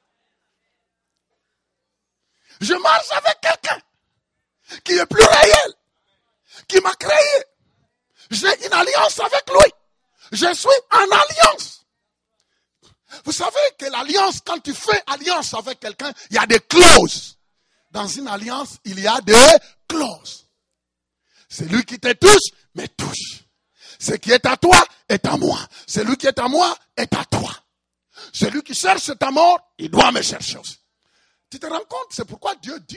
Je marche avec quelqu'un qui est plus réel, qui m'a créé. J'ai une alliance avec lui. Je suis en alliance. Vous savez que l'alliance, quand tu fais alliance avec quelqu'un, il y a des clauses. Dans une alliance, il y a des clauses. Celui qui te touche, me touche. Ce qui est à toi, est à moi. Celui qui est à moi, est à toi. Celui qui cherche ta mort, il doit me chercher aussi. Tu te rends compte? C'est pourquoi Dieu dit,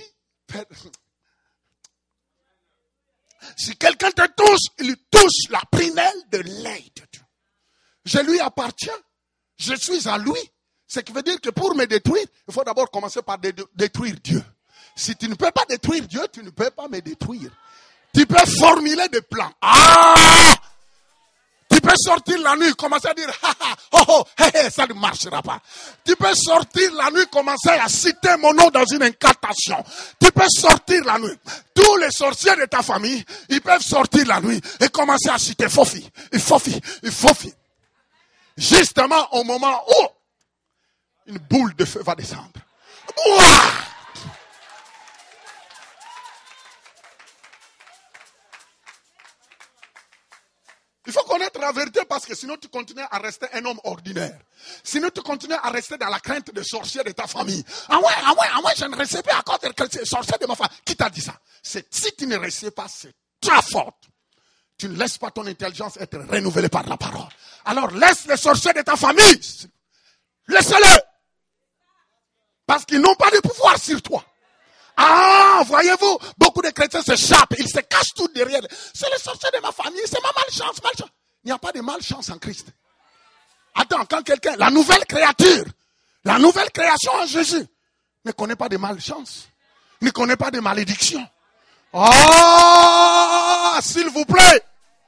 si quelqu'un te touche, il lui touche la prunelle de l'œil de Dieu. Je lui appartiens. Je suis à lui. Ce qui veut dire que pour me détruire, il faut d'abord commencer par dé- détruire Dieu. Si tu ne peux pas détruire Dieu, tu ne peux pas me détruire. Tu peux formuler des plans. Ah! Tu peux sortir la nuit, commencer à dire, ha ha, oh oh, hé hé, ça ne marchera pas. Tu peux sortir la nuit, commencer à citer mon nom dans une incantation. Tu peux sortir la nuit. Tous les sorciers de ta famille, ils peuvent sortir la nuit et commencer à citer Fofi, Fofi, Fofi. Justement au moment où une boule de feu va descendre. Ouah! Il faut connaître la vérité parce que sinon tu continues à rester un homme ordinaire. Sinon tu continues à rester dans la crainte des sorciers de ta famille. Ah ouais, ah ouais, ah ouais, je ne restais pas à cause des sorciers de ma famille. Qui t'a dit ça? C'est, si tu ne restes pas, c'est ta faute. Tu ne laisses pas ton intelligence être renouvelée par la parole. Alors laisse les sorciers de ta famille. Laisse-les. Parce qu'ils n'ont pas de pouvoir sur toi. Ah, voyez-vous, beaucoup de chrétiens s'échappent, ils se cachent tout derrière. C'est le sorcier de ma famille, c'est ma malchance, malchance. Il n'y a pas de malchance en Christ. Attends, quand quelqu'un, la nouvelle créature, la nouvelle création en Jésus, ne connaît pas de malchance, ne connaît pas de malédiction. Ah, s'il vous plaît.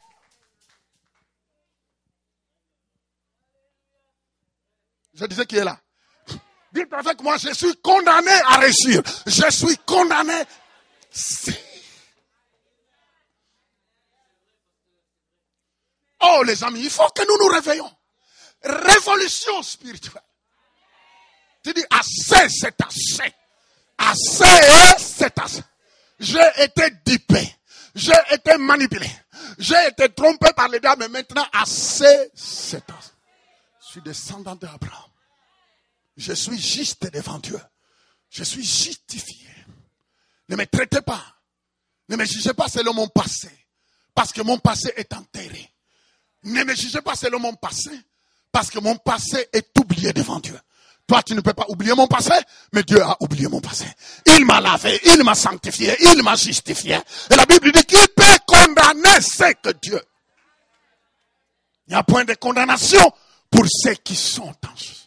Je disais qui est là. Dites avec moi, je suis condamné à réussir. Je suis condamné. Oh les amis, il faut que nous nous réveillons. Révolution spirituelle. Tu dis, assez, c'est assez. Assez, c'est assez. J'ai été dupé. J'ai été manipulé. J'ai été trompé par les diables, mais maintenant, assez, c'est assez. Je suis descendant d'Abraham. Je suis juste devant Dieu. Je suis justifié. Ne me traitez pas. Ne me jugez pas selon mon passé. Parce que mon passé est enterré. Ne me jugez pas selon mon passé. Parce que mon passé est oublié devant Dieu. Toi, tu ne peux pas oublier mon passé, mais Dieu a oublié mon passé. Il m'a lavé, il m'a sanctifié, il m'a justifié. Et la Bible dit qu'il peut condamner ce que Dieu. Il n'y a point de condamnation pour ceux qui sont en Jésus.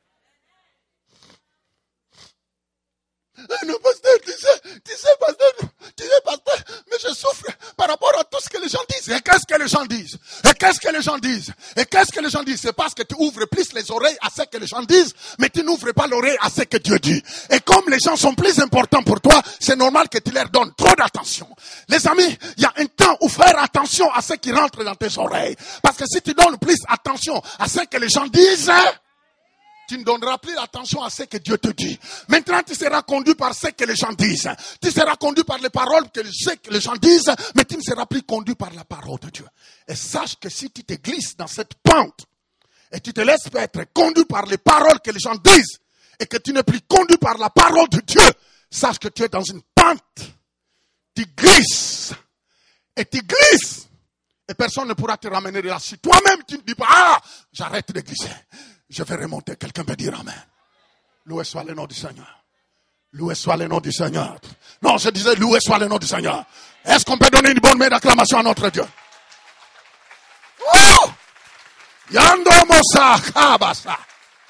Non, pasteur, tu sais, tu sais, pasteur, tu sais, pasteur, mais je souffre par rapport à tout ce que les gens disent. Et qu'est-ce que les gens disent? Et qu'est-ce que les gens disent? Et qu'est-ce que les gens disent? C'est parce que tu ouvres plus les oreilles à ce que les gens disent, mais tu n'ouvres pas l'oreille à ce que Dieu dit. Et comme les gens sont plus importants pour toi, c'est normal que tu leur donnes trop d'attention. Les amis, il y a un temps où faire attention à ce qui rentre dans tes oreilles. Parce que si tu donnes plus attention à ce que les gens disent, tu ne donneras plus l'attention à ce que Dieu te dit. Maintenant, tu seras conduit par ce que les gens disent. Tu seras conduit par les paroles que les gens disent, mais tu ne seras plus conduit par la parole de Dieu. Et sache que si tu te glisses dans cette pente, et tu te laisses être conduit par les paroles que les gens disent, et que tu n'es plus conduit par la parole de Dieu, sache que tu es dans une pente. Tu glisses. Et tu glisses. Et personne ne pourra te ramener de là. Si toi-même, tu ne dis pas, ah, j'arrête de glisser. Je vais remonter. Quelqu'un peut dire amen. Loué soit le nom du Seigneur. Loué soit le nom du Seigneur. Non, je disais loué soit le nom du Seigneur. Est-ce qu'on peut donner une bonne main d'acclamation à notre Dieu? Oh! Yando Mosa Kabasa.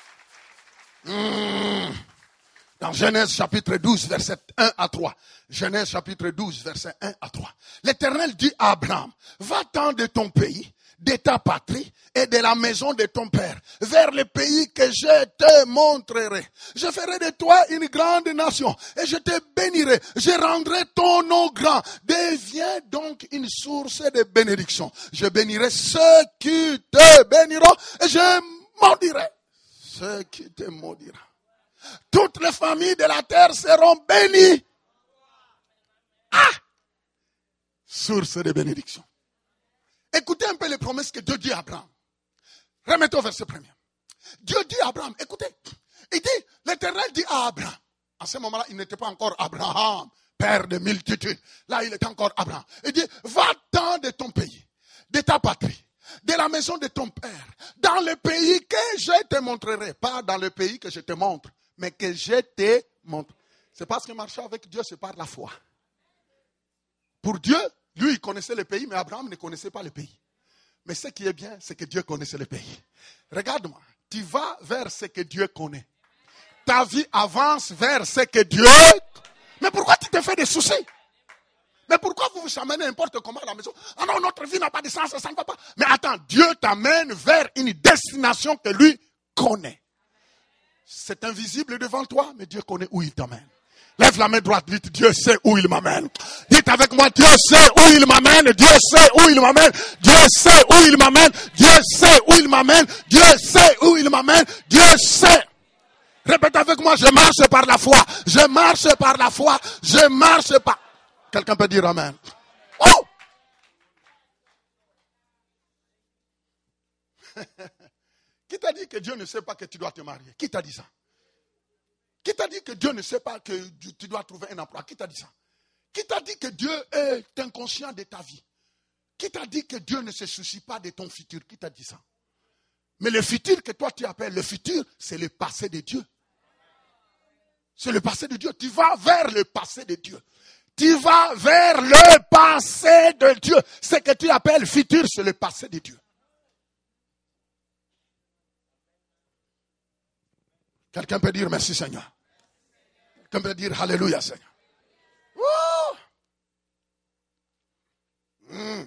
Mmh. Dans Genèse chapitre douze, verset un à trois. Genèse chapitre douze, verset un à trois. L'Éternel dit à Abraham, va-t'en de ton pays, de ta patrie et de la maison de ton père, vers le pays que je te montrerai. Je ferai de toi une grande nation et je te bénirai. Je rendrai ton nom grand. Deviens donc une source de bénédiction. Je bénirai ceux qui te béniront et je maudirai ceux qui te maudiront. Toutes les familles de la terre seront bénies. Ah! Source de bénédiction. Écoutez un peu les promesses que Dieu dit à Abraham. Remettez au verset premier. Dieu dit à Abraham, écoutez, il dit, l'Éternel dit à Abraham, en ce moment-là, il n'était pas encore Abraham, père de multitudes. Là, il était encore Abraham. Il dit, va-t'en de ton pays, de ta patrie, de la maison de ton père, dans le pays que je te montrerai. Pas dans le pays que je te montre, mais que je te montre. C'est parce que marcher avec Dieu, c'est par la foi. Pour Dieu, lui, il connaissait le pays, mais Abraham ne connaissait pas le pays. Mais ce qui est bien, c'est que Dieu connaissait le pays. Regarde-moi, tu vas vers ce que Dieu connaît. Ta vie avance vers ce que Dieu... Mais pourquoi tu te fais des soucis? Mais pourquoi vous vous amenez n'importe comment à la maison? Ah non, notre vie n'a pas de sens, ça ne va pas. Mais attends, Dieu t'amène vers une destination que lui connaît. C'est invisible devant toi, mais Dieu connaît où il t'amène. Lève la main droite, dites, Dieu sait où il m'amène. Dites avec moi, Dieu sait où il m'amène, Dieu sait où il m'amène, Dieu sait où il m'amène, Dieu sait où il m'amène, Dieu sait où il m'amène, Dieu sait. Répète avec moi, je marche par la foi, je marche par la foi, je marche par... Quelqu'un peut dire amen. Oh! Qui t'a dit que Dieu ne sait pas que tu dois te marier? Qui t'a dit ça? Qui t'a dit que Dieu ne sait pas que tu dois trouver un emploi? Qui t'a dit ça? Qui t'a dit que Dieu est inconscient de ta vie? Qui t'a dit que Dieu ne se soucie pas de ton futur? Qui t'a dit ça? Mais le futur que toi tu appelles le futur, c'est le passé de Dieu. C'est le passé de Dieu. Tu vas vers le passé de Dieu. Tu vas vers le passé de Dieu. Ce que tu appelles futur, c'est le passé de Dieu. Quelqu'un peut dire merci Seigneur. Quelqu'un peut dire alléluia Seigneur. Oh! Mmh.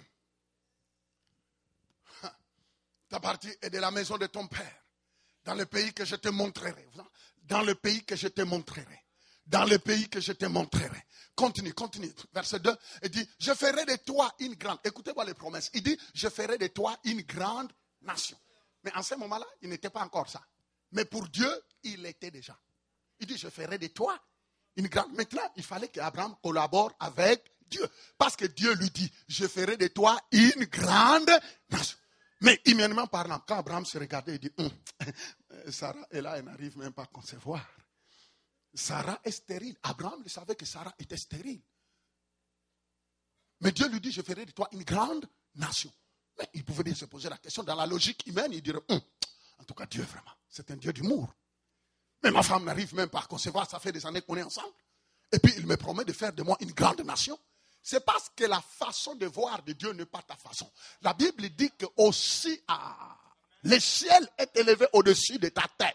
Ta partie est de la maison de ton père. Dans le pays que je te montrerai. Dans le pays que je te montrerai. Dans le pays que je te montrerai. Continue, continue. Verset deux, il dit, je ferai de toi une grande... Écoutez-moi les promesses. Il dit, je ferai de toi une grande nation. Mais en ce moment-là, il n'était pas encore ça. Mais pour Dieu, il l'était déjà. Il dit, je ferai de toi une grande... Maintenant, il fallait qu'Abraham collabore avec Dieu. Parce que Dieu lui dit, je ferai de toi une grande nation. Mais humainement parlant, quand Abraham se regardait, il dit, hum, Sarah est là, elle n'arrive même pas à concevoir. Sarah est stérile. Abraham savait que Sarah était stérile. Mais Dieu lui dit, je ferai de toi une grande nation. Mais il pouvait bien se poser la question dans la logique humaine. Il dirait, hum, en tout cas Dieu vraiment, c'est un Dieu d'humour. Mais ma femme n'arrive même pas à concevoir, ça fait des années qu'on est ensemble. Et puis il me promet de faire de moi une grande nation. C'est parce que la façon de voir de Dieu n'est pas ta façon. La Bible dit que aussi, ah, le ciel est élevé au-dessus de ta tête.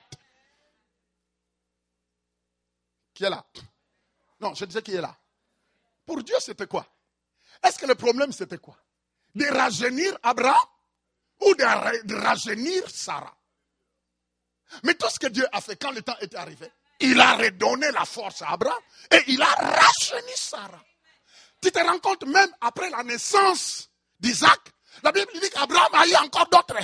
Qui est là? Non, je disais qui est là. Pour Dieu, c'était quoi? Est-ce que le problème, c'était quoi? De rajeunir Abraham ou de, de rajeunir Sarah? Mais tout ce que Dieu a fait quand le temps était arrivé, il a redonné la force à Abraham et il a rajeuni Sarah. Tu te rends compte, même après la naissance d'Isaac, la Bible dit qu'Abraham a eu encore d'autres.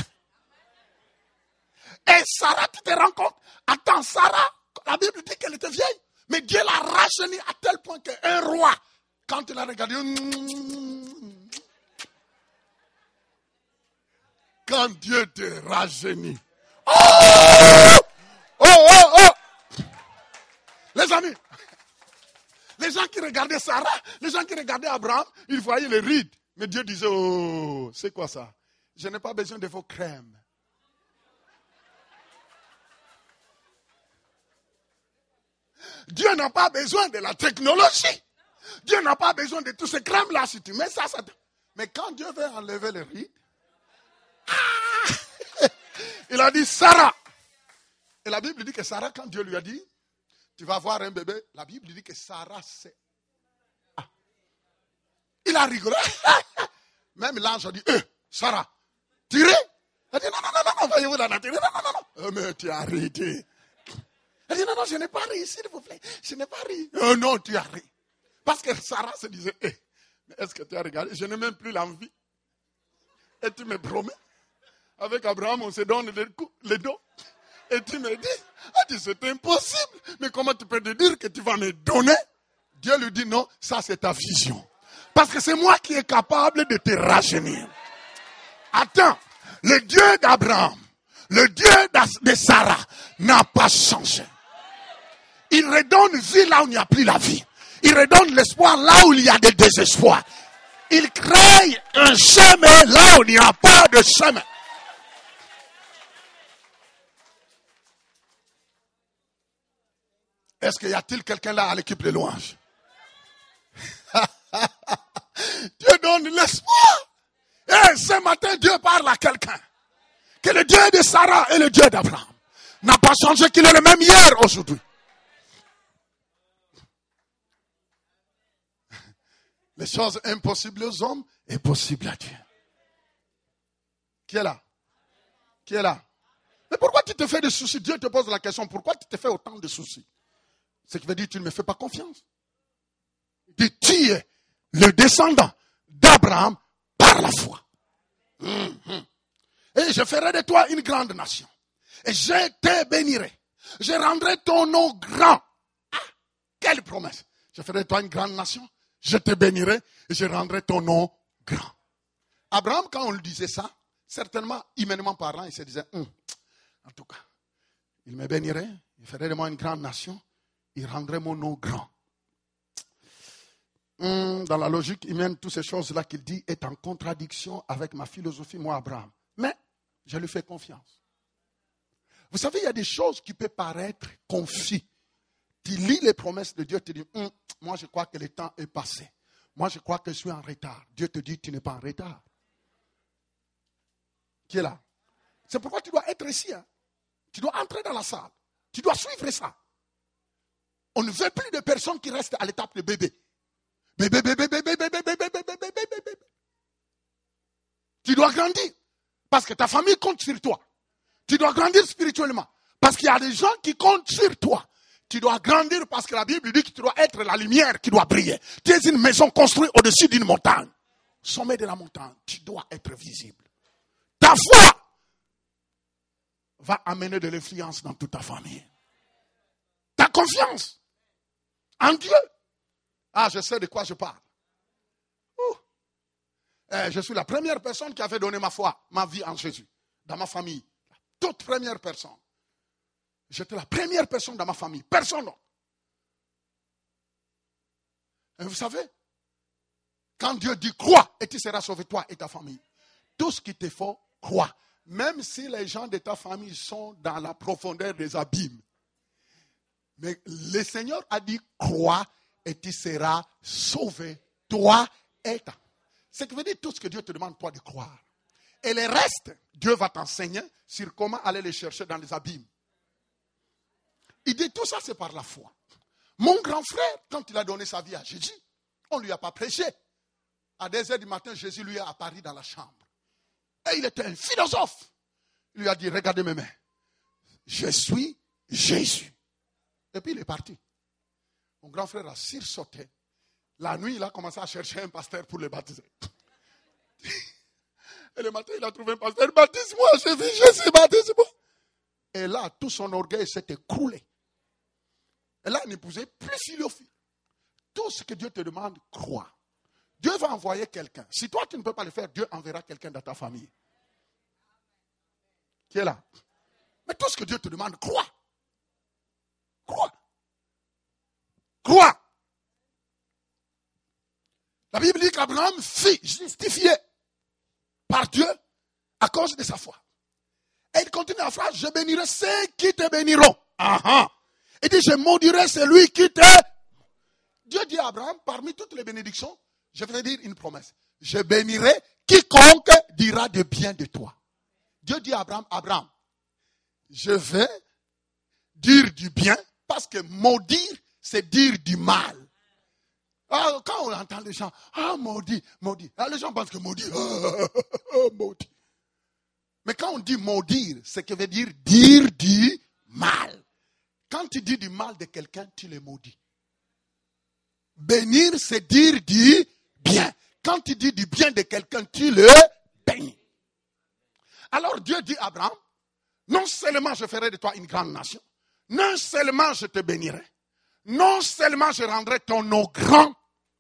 Et Sarah, tu te rends compte, attends, Sarah, la Bible dit qu'elle était vieille, mais Dieu l'a rajeunie à tel point qu'un roi, quand il a regardé, quand Dieu te rajeunit, oh, oh, oh, oh, les amis, les gens qui regardaient Sarah, les gens qui regardaient Abraham, ils voyaient les rides. Mais Dieu disait, oh, c'est quoi ça? Je n'ai pas besoin de vos crèmes. Dieu n'a pas besoin de la technologie. Dieu n'a pas besoin de tous ces crèmes-là. Si tu mets ça, ça te... Mais quand Dieu veut enlever les rides, ah, il a dit Sarah. Et la Bible dit que Sarah, quand Dieu lui a dit, tu vas avoir un bébé, la Bible dit que Sarah sait. Ah. Il a rigolé. Même l'ange a dit, eh, Sarah, tu ris? Elle dit, non, non, non, non, voyez-vous la nature. Non, non, non, non. Oh, mais tu as arrêté. Elle dit, non, non, je n'ai pas ri, s'il vous plaît. Je n'ai pas ri. Oh non, tu as ri. Parce que Sarah se disait, eh, mais est-ce que tu as regardé? Je n'ai même plus l'envie. Et tu me promets. Avec Abraham, on se donne les, coups, les dos. Et tu me dis, ah, c'est impossible. Mais comment tu peux te dire que tu vas me donner? Dieu lui dit, non, ça c'est ta vision. Parce que c'est moi qui est capable de te rajeunir. Attends, le Dieu d'Abraham, le Dieu de Sarah n'a pas changé. Il redonne vie là où il n'y a plus la vie. Il redonne l'espoir là où il y a des désespoirs. Il crée un chemin là où il n'y a pas de chemin. Est-ce qu'il y a-t-il quelqu'un là à l'équipe de louanges? Dieu donne l'espoir. Et ce matin, Dieu parle à quelqu'un. Que le Dieu de Sarah et le Dieu d'Abraham n'a pas changé, qu'il est le même hier, aujourd'hui. Les choses impossibles aux hommes est possible à Dieu. Qui est là? Qui est là? Mais pourquoi tu te fais des soucis? Dieu te pose la question, pourquoi tu te fais autant de soucis? Ce qui veut dire que tu ne me fais pas confiance. Tu es le descendant d'Abraham par la foi. Mm-hmm. Et je ferai de toi une grande nation. Et je te bénirai. Je rendrai ton nom grand. Ah, quelle promesse! Je ferai de toi une grande nation. Je te bénirai et je rendrai ton nom grand. Abraham, quand on lui disait ça, certainement, humainement parlant, il se disait, hm, en tout cas, il me bénirait, il ferait de moi une grande nation, il rendrait mon nom grand. Hum, dans la logique humaine, toutes ces choses-là qu'il dit est en contradiction avec ma philosophie, moi, Abraham. Mais je lui fais confiance. Vous savez, il y a des choses qui peuvent paraître confuses. Tu lis les promesses de Dieu, tu dis, hum, moi je crois que le temps est passé. Moi je crois que je suis en retard. Dieu te dit, tu n'es pas en retard. Qui est là? C'est pourquoi tu dois être ici. Hein? Tu dois entrer dans la salle. Tu dois suivre ça. On ne veut plus de personnes qui restent à l'étape de bébé. Bébé, bébé, bébé, bébé, bébé, bébé, bébé, bébé, bébé. Tu dois grandir. Parce que ta famille compte sur toi. Tu dois grandir spirituellement. Parce qu'il y a des gens qui comptent sur toi. Tu dois grandir parce que la Bible dit que tu dois être la lumière qui doit briller. Tu es une maison construite au-dessus d'une montagne. Au sommet de la montagne, tu dois être visible. Ta foi va amener de l'influence dans toute ta famille. Ta confiance en Dieu. Ah, je sais de quoi je parle. Ouh. Eh, je suis la première personne qui avait donné ma foi, ma vie en Jésus, dans ma famille. La toute première personne. J'étais la première personne dans ma famille. Personne d'autre. Et vous savez, quand Dieu dit crois, et tu seras sauvé, toi et ta famille. Tout ce qu'il te faut, crois. Même si les gens de ta famille sont dans la profondeur des abîmes. Mais le Seigneur a dit crois et tu seras sauvé, toi et ta. Ce qui veut dire tout ce que Dieu te demande, toi, de croire. Et le reste, Dieu va t'enseigner sur comment aller les chercher dans les abîmes. Il dit tout ça, c'est par la foi. Mon grand frère, quand il a donné sa vie à Jésus, on ne lui a pas prêché. À deux heures du matin, Jésus lui est apparu dans la chambre. Et il était un philosophe. Il lui a dit, regardez mes mains. Je suis Jésus. Et puis il est parti. Mon grand frère a sursauté. La nuit, il a commencé à chercher un pasteur pour le baptiser. Et le matin, il a trouvé un pasteur. Baptise-moi, j'ai vu Jésus, baptise-moi. Et là, tout son orgueil s'est écroulé. Et là, il n'épousait plus fil au fil. Tout ce que Dieu te demande, crois. Dieu va envoyer quelqu'un. Si toi, tu ne peux pas le faire, Dieu enverra quelqu'un dans ta famille. Qui est là? Mais tout ce que Dieu te demande, crois. Crois. Crois. La Bible dit qu'Abraham fut justifié par Dieu à cause de sa foi. Et il continue la phrase, je bénirai ceux qui te béniront. Uh-huh. Il dit, je maudirai celui qui te... Dieu dit à Abraham, parmi toutes les bénédictions, je vais te dire une promesse. Je bénirai quiconque dira de bien de toi. Dieu dit à Abraham, Abraham, je vais dire du bien, parce que maudire, c'est dire du mal. Ah, quand on entend les gens, ah, maudit, maudit. Ah, les gens pensent que maudit, ah, ah, ah, maudit. Mais quand on dit maudire, c'est que veut dire dire du mal. Quand tu dis du mal de quelqu'un, tu le maudis. Bénir, c'est dire du bien. Quand tu dis du bien de quelqu'un, tu le bénis. Alors Dieu dit à Abraham, non seulement je ferai de toi une grande nation, non seulement je te bénirai, non seulement je rendrai ton nom grand.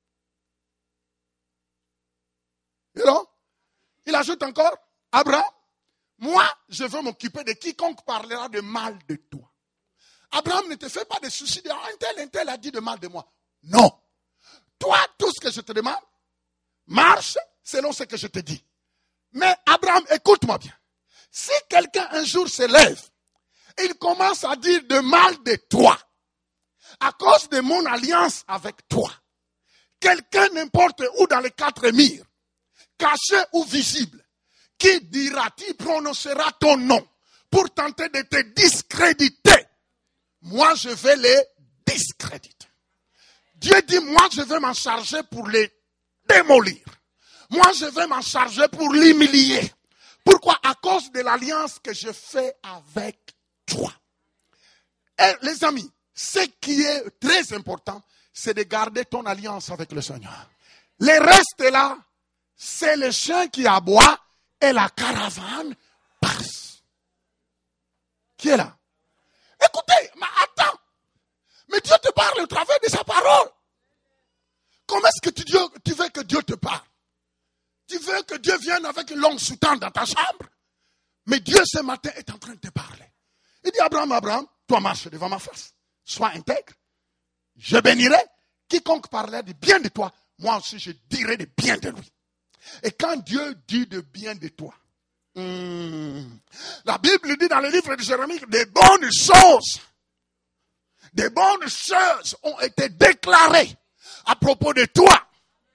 Et non? Il ajoute encore, Abraham, moi je veux m'occuper de quiconque parlera de mal de toi. Abraham, ne te fais pas de soucis de un tel, un tel a dit de mal de moi. Non. Toi, tout ce que je te demande, marche selon ce que je te dis. Mais Abraham, écoute-moi bien. Si quelqu'un un jour se lève, il commence à dire de mal de toi, à cause de mon alliance avec toi, quelqu'un n'importe où dans les quatre murs, caché ou visible, qui dira, qui prononcera ton nom pour tenter de te discréditer, moi je vais les discréditer. Dieu dit, moi je vais m'en charger pour les démolir. Moi je vais m'en charger pour l'humilier. Pourquoi? À cause de l'alliance que je fais avec toi. Et les amis, ce qui est très important, c'est de garder ton alliance avec le Seigneur. Le reste là, c'est le chien qui aboie et la caravane passe. Qui est là? Écoutez, mais attends. Mais Dieu te parle au travers de sa parole. Comment est-ce que tu, Dieu, tu veux que Dieu te parle? Tu veux que Dieu vienne avec une longue soutane dans ta chambre? Mais Dieu ce matin est en train de te parler. Il dit, Abraham, Abraham, toi marche devant ma face. Sois intègre. Je bénirai quiconque parlera de bien de toi. Moi aussi, je dirai de bien de lui. Et quand Dieu dit de bien de toi, hmm, la Bible dit dans le livre de Jérémie que des bonnes choses, des bonnes choses ont été déclarées à propos de toi.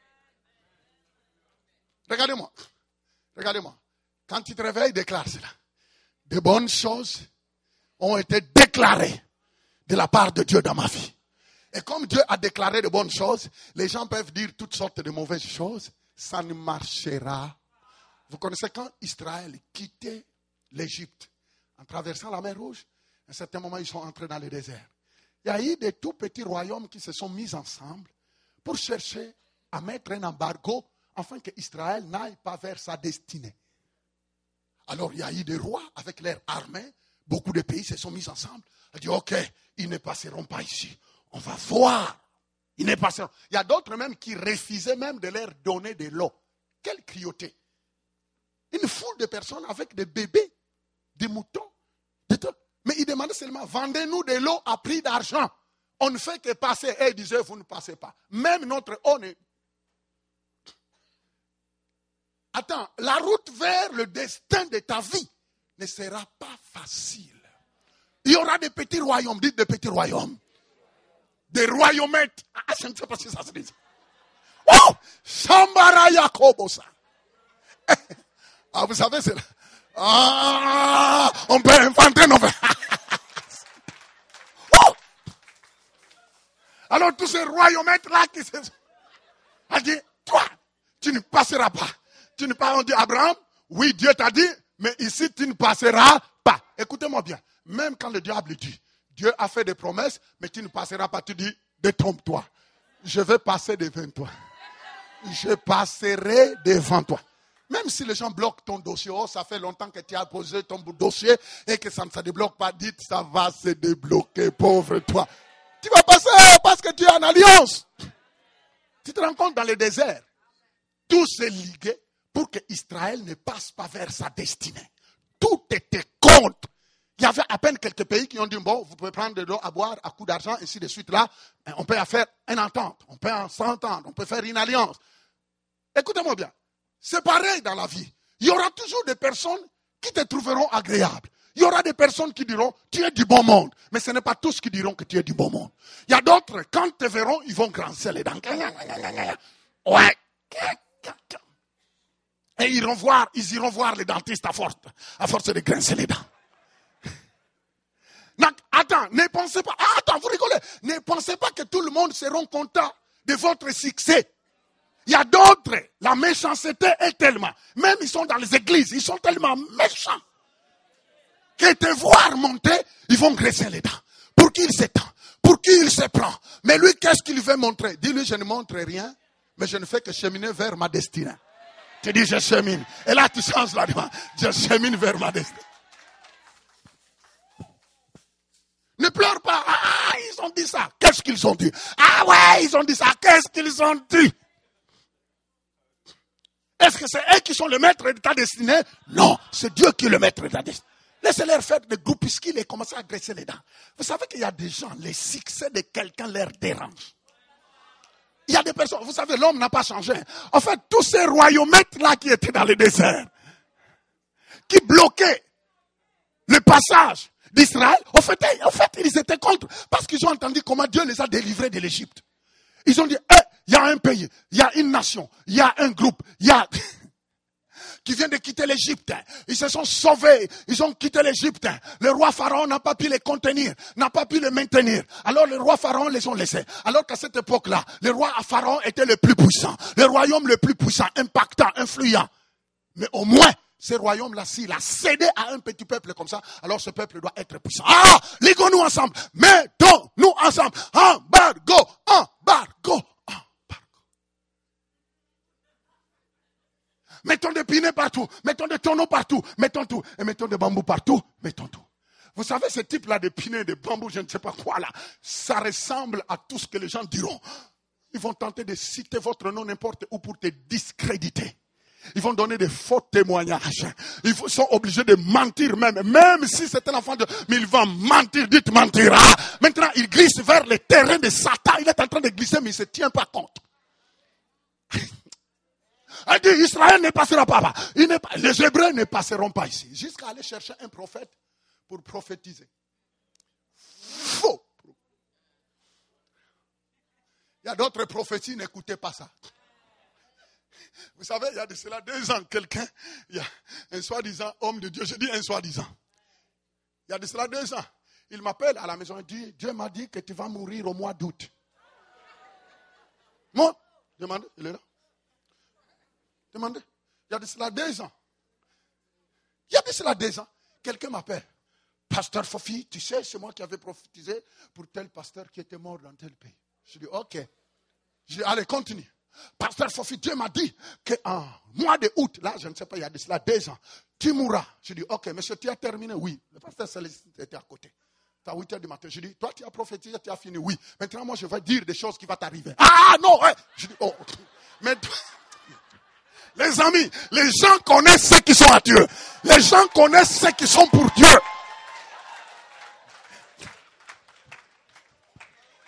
Regardez-moi. Regardez-moi. Quand tu te réveilles, déclare cela. De bonnes choses ont été déclarées de la part de Dieu dans ma vie. Et comme Dieu a déclaré de bonnes choses, les gens peuvent dire toutes sortes de mauvaises choses. Ça ne marchera. Vous connaissez quand Israël quittait l'Égypte en traversant la mer Rouge, à un certain moment, ils sont entrés dans le désert. Il y a eu des tout petits royaumes qui se sont mis ensemble pour chercher à mettre un embargo afin que Israël n'aille pas vers sa destinée. Alors il y a eu des rois avec leurs armées. Beaucoup de pays se sont mis ensemble. Ils ont dit, ok, ils ne passeront pas ici. On va voir. Ils ne passeront. Il y a d'autres même qui refusaient même de leur donner de l'eau. Quelle cruauté. Une foule de personnes avec des bébés, des moutons. Des... Mais ils demandaient seulement, vendez-nous de l'eau à prix d'argent. On ne fait que passer. Et il disait, vous ne passez pas. Même notre on est... Attends, la route vers le destin de ta vie ne sera pas facile. Il y aura des petits royaumes, dites des petits royaumes. Des royaumettes. Ah, je ne sais pas si ça se dit. Oh! Shambara Yakobosa. Ah, vous savez, c'est là. Ah, on peut inventer nos... Oh! Alors, tous ces royaumettes-là qui se... Elle dit, toi, tu ne passeras pas. Tu ne passeras pas. On dit, Abraham, oui, Dieu t'a dit, mais ici, tu ne passeras pas. Écoutez-moi bien. Même quand le diable dit, Dieu a fait des promesses, mais tu ne passeras pas. Tu dis, détrompe-toi. Je vais passer devant toi. Je passerai devant toi. Même si les gens bloquent ton dossier, oh, ça fait longtemps que tu as posé ton dossier et que ça ne se débloque pas, dites, ça va se débloquer, pauvre toi. Tu vas passer parce que tu es en alliance. Tu te rends compte dans le désert, tout s'est ligué pour que Israël ne passe pas vers sa destinée. Tout était contre. Il y avait à peine quelques pays qui ont dit, bon, vous pouvez prendre de l'eau à boire à coup d'argent, ainsi de suite là. On peut faire une entente, on peut s'entendre, on peut faire une alliance. Écoutez-moi bien, c'est pareil dans la vie. Il y aura toujours des personnes qui te trouveront agréable. Il y aura des personnes qui diront, tu es du bon monde. Mais ce n'est pas tous qui diront que tu es du bon monde. Il y a d'autres, quand ils te verront, ils vont grincer les dents. Ouais. Et ils iront voir, ils iront voir les dentistes à force, à force de grincer les dents. Donc, attends, ne pensez pas, ah, attends, vous rigolez, ne pensez pas que tout le monde sera content de votre succès. Il y a d'autres, la méchanceté est tellement, même ils sont dans les églises, ils sont tellement méchants, que te voir monter, ils vont graisser les dents. Pour qui il s'étend, pour qui il se prend. Mais lui, qu'est-ce qu'il veut montrer? Dis-lui, je ne montre rien, mais je ne fais que cheminer vers ma destinée. Tu dis, je chemine. Et là, tu changes la demande. Je chemine vers ma destinée. Ne pleure pas. Ah, ils ont dit ça. Qu'est-ce qu'ils ont dit? Ah ouais, ils ont dit ça. Qu'est-ce qu'ils ont dit? Est-ce que c'est eux qui sont le maître de ta destinée? Non, c'est Dieu qui est le maître de ta destinée. Laissez-leur faire des groupuscules et commencer à graisser les dents. Vous savez qu'il y a des gens, les succès de quelqu'un leur dérange. Il y a des personnes, vous savez, l'homme n'a pas changé. En fait, tous ces royaumettes-là qui étaient dans le désert, qui bloquaient le passage d'Israël, en fait, en fait, ils étaient contre. Parce qu'ils ont entendu comment Dieu les a délivrés de l'Égypte. Ils ont dit, eh, il y a un pays, il y a une nation, il y a un groupe, il y a... qui vient de quitter l'Égypte. Ils se sont sauvés. Ils ont quitté l'Égypte. Le roi Pharaon n'a pas pu les contenir, n'a pas pu les maintenir. Alors le roi Pharaon les ont laissés. Alors qu'à cette époque-là, le roi Pharaon était le plus puissant. Le royaume le plus puissant, impactant, influent. Mais au moins, ce royaume-là, s'il a cédé à un petit peuple comme ça, alors ce peuple doit être puissant. Ah! Ligons-nous ensemble. Mettons-nous ensemble. Embargo, embargo. Mettons des pinets partout, mettons des tonneaux partout, mettons tout, et mettons des bambous partout, mettons tout. Vous savez, ce type-là de pinets, de bambous, je ne sais pas quoi là, ça ressemble à tout ce que les gens diront. Ils vont tenter de citer votre nom n'importe où pour te discréditer. Ils vont donner des faux témoignages. Ils sont obligés de mentir même. Même si c'est un enfant de... Mais ils vont mentir, dites mentira. Maintenant, il glisse vers le terrain de Satan. Il est en train de glisser, mais il ne se tient pas compte. Elle dit, Israël ne passera pas. Il pas. Les Hébreux ne passeront pas ici. Jusqu'à aller chercher un prophète pour prophétiser. Faux. Il y a d'autres prophéties, n'écoutez pas ça. Vous savez, il y a de cela deux ans, quelqu'un, il y a un soi-disant homme de Dieu, je dis un soi-disant. Il y a de cela deux ans, il m'appelle à la maison, il dit, Dieu m'a dit que tu vas mourir au mois d'août. Moi, demande, il est là. Demandez. Il y a de cela deux ans. Il y a de cela deux ans. Quelqu'un m'appelle. Pasteur Fofi, tu sais, c'est moi qui avais prophétisé pour tel pasteur qui était mort dans tel pays. Je dis, ok. Je dis, allez, continue. Pasteur Fofi, Dieu m'a dit qu'en mois de août, là, je ne sais pas, il y a de cela deux ans, tu mourras. Je dis, ok, monsieur, tu as terminé? Oui. Le pasteur Célestin était à côté. C'est à huit heures du matin. Je dis, toi, tu as prophétisé, tu as fini? Oui. Maintenant, moi, je vais dire des choses qui vont t'arriver. Ah, non, ouais. Je dis, oh, mais... Les amis, les gens connaissent ceux qui sont à Dieu. Les gens connaissent ceux qui sont pour Dieu.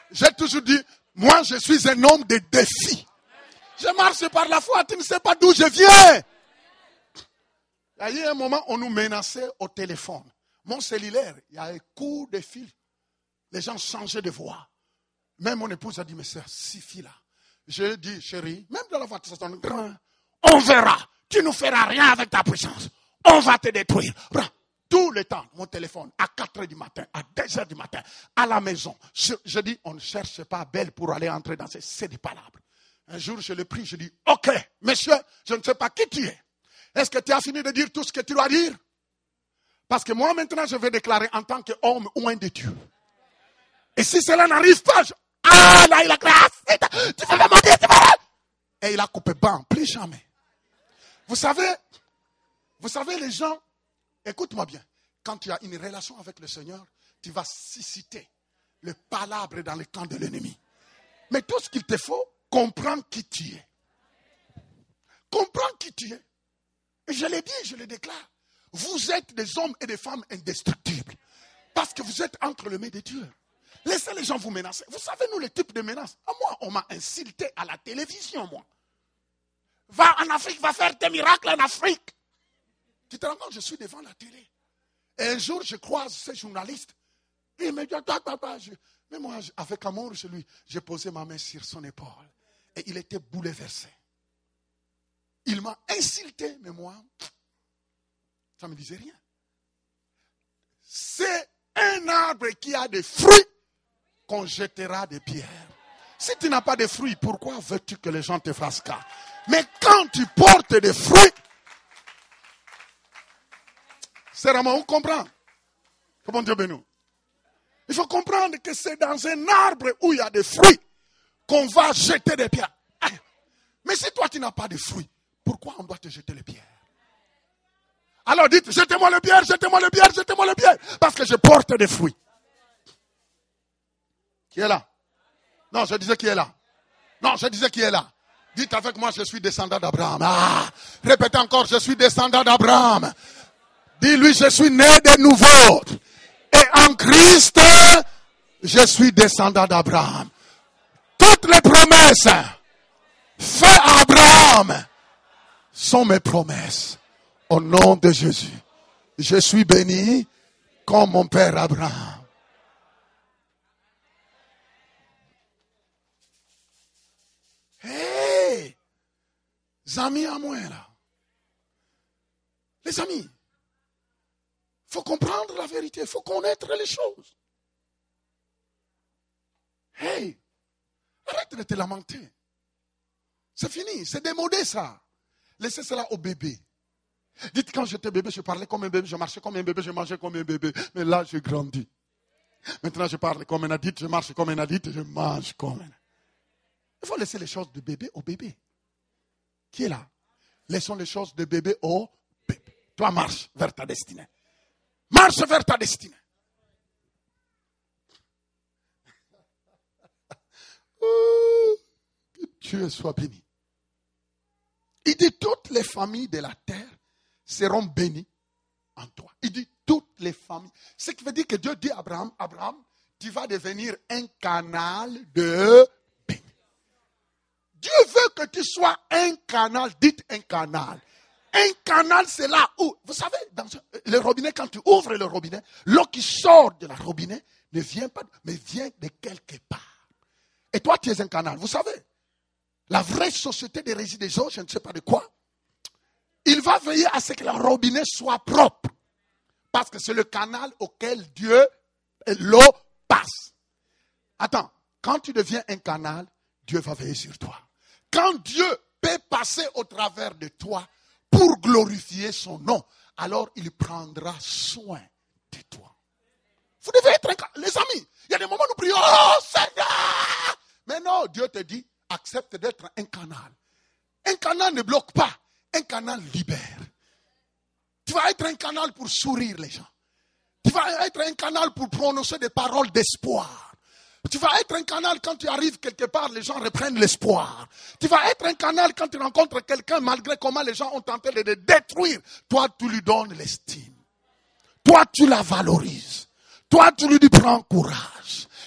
J'ai toujours dit, moi je suis un homme de défi. Je marche par la foi, tu ne sais pas d'où je viens. Il y a eu un moment, on nous menaçait au téléphone. Mon cellulaire, il y a un coup de fil. Les gens changeaient de voix. Même mon épouse a dit, mais c'est suffit là. Je dis, chérie, même dans la voiture, ça sonne grand. On verra. Tu ne feras rien avec ta puissance. On va te détruire. Tout le temps, mon téléphone, à quatre heures du matin, à deux heures du matin, à la maison. Je, je dis, on ne cherche pas Belle pour aller entrer dans ces... C'est des palabres. Un jour, je le prie, je dis, ok, monsieur, je ne sais pas qui tu es. Est-ce que tu as fini de dire tout ce que tu dois dire? Parce que moi, maintenant, je vais déclarer en tant qu'homme oint de Dieu. Et si cela n'arrive pas, je... ah, là, il a grâce. Tu vas me mentir, tu vas... Et il a coupé ban, plus jamais. Vous savez, vous savez, les gens, écoute-moi bien, quand tu as une relation avec le Seigneur, tu vas susciter le palabre dans le camp de l'ennemi. Mais tout ce qu'il te faut, comprendre qui tu es. Comprendre qui tu es. Et je l'ai dit, je le déclare. Vous êtes des hommes et des femmes indestructibles. Parce que vous êtes entre les mains de Dieu. Laissez les gens vous menacer. Vous savez, nous, les types de menaces. À moi, on m'a insulté à la télévision, moi. Va en Afrique, va faire tes miracles en Afrique. Tu te rends compte, je suis devant la télé. Et un jour, je croise ce journaliste. Et il me dit, bah, bah, bah, je... mais moi, avec amour, je lui, j'ai posé ma main sur son épaule. Et il était bouleversé. Il m'a insulté, mais moi, ça ne me disait rien. C'est un arbre qui a des fruits qu'on jettera des pierres. Si tu n'as pas de fruits, pourquoi veux-tu que les gens te fassent cas? Mais quand tu portes des fruits, c'est vraiment, on comprend. Que bon Dieu bénisse. Il faut comprendre que c'est dans un arbre où il y a des fruits qu'on va jeter des pierres. Mais si toi tu n'as pas de fruits, pourquoi on doit te jeter les pierres? Alors dites, jetez-moi les pierres, jetez-moi les pierres, jetez-moi les pierres. Parce que je porte des fruits. Qui est là? Non, je disais qui est là. Non, je disais qui est là. Dites avec moi, je suis descendant d'Abraham. Ah, répétez encore, je suis descendant d'Abraham. Dis-lui, je suis né de nouveau. Et en Christ, je suis descendant d'Abraham. Toutes les promesses faites à Abraham sont mes promesses. Au nom de Jésus. Je suis béni comme mon père Abraham. Hey! Amis à moi là. Les amis. Il faut comprendre la vérité. Il faut connaître les choses. Hey! Arrête de te lamenter. C'est fini. C'est démodé ça. Laissez cela au bébé. Dites, quand j'étais bébé, je parlais comme un bébé, je marchais comme un bébé, je mangeais comme un bébé. Mais là, j'ai grandi. Maintenant, je parle comme un adulte, je marche comme un adulte, je mange comme un... Il faut laisser les choses de bébé au bébé. Qui est là? Laissons les choses de bébé au bébé. Toi, marche vers ta destinée. Marche vers ta destinée. Oh, que Dieu soit béni. Il dit, toutes les familles de la terre seront bénies en toi. Il dit, toutes les familles. Ce qui veut dire que Dieu dit à Abraham, Abraham, tu vas devenir un canal de béni. Dieu veut que tu sois un canal. Dites un canal. Un canal, c'est là où, vous savez, dans le robinet, quand tu ouvres le robinet, l'eau qui sort de la robinet ne vient pas, mais vient de quelque part. Et toi, tu es un canal. Vous savez, la vraie société des résidus des eaux, je ne sais pas de quoi, il va veiller à ce que le robinet soit propre. Parce que c'est le canal auquel Dieu, l'eau passe. Attends, quand tu deviens un canal, Dieu va veiller sur toi. Quand Dieu peut passer au travers de toi pour glorifier son nom, alors il prendra soin de toi. Vous devez être un canal. Les amis, il y a des moments où nous prions, oh Seigneur! Mais non, Dieu te dit, accepte d'être un canal. Un canal ne bloque pas. Un canal libère. Tu vas être un canal pour sourire les gens. Tu vas être un canal pour prononcer des paroles d'espoir. Tu vas être un canal quand tu arrives quelque part, les gens reprennent l'espoir. Tu vas être un canal quand tu rencontres quelqu'un, malgré comment les gens ont tenté de le détruire. Toi, tu lui donnes l'estime. Toi, tu la valorises. Toi, tu lui dis, prends courage.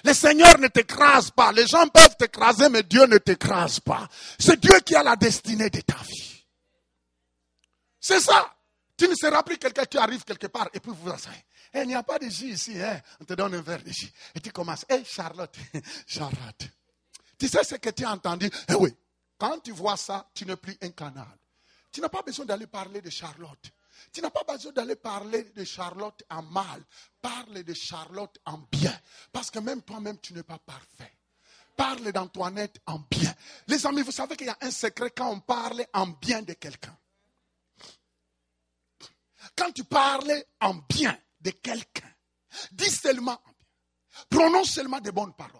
Le Seigneur ne t'écrase pas. Les gens peuvent t'écraser, mais Dieu ne t'écrase pas. C'est Dieu qui a la destinée de ta vie. C'est ça. Tu ne seras plus quelqu'un qui arrive quelque part et puis vous asseyez. Eh, il n'y a pas de jus ici. Hein? On te donne un verre de jus. Et tu commences. Eh, hey, Charlotte, Charlotte. Tu sais ce que tu as entendu? Eh oui. Quand tu vois ça, tu n'es plus un canal. Tu n'as pas besoin d'aller parler de Charlotte. Tu n'as pas besoin d'aller parler de Charlotte en mal. Parle de Charlotte en bien. Parce que même toi-même, tu n'es pas parfait. Parle d'Antoinette en bien. Les amis, vous savez qu'il y a un secret quand on parle en bien de quelqu'un. Quand tu parles en bien de quelqu'un, dis seulement en bien. Prononce seulement des bonnes paroles.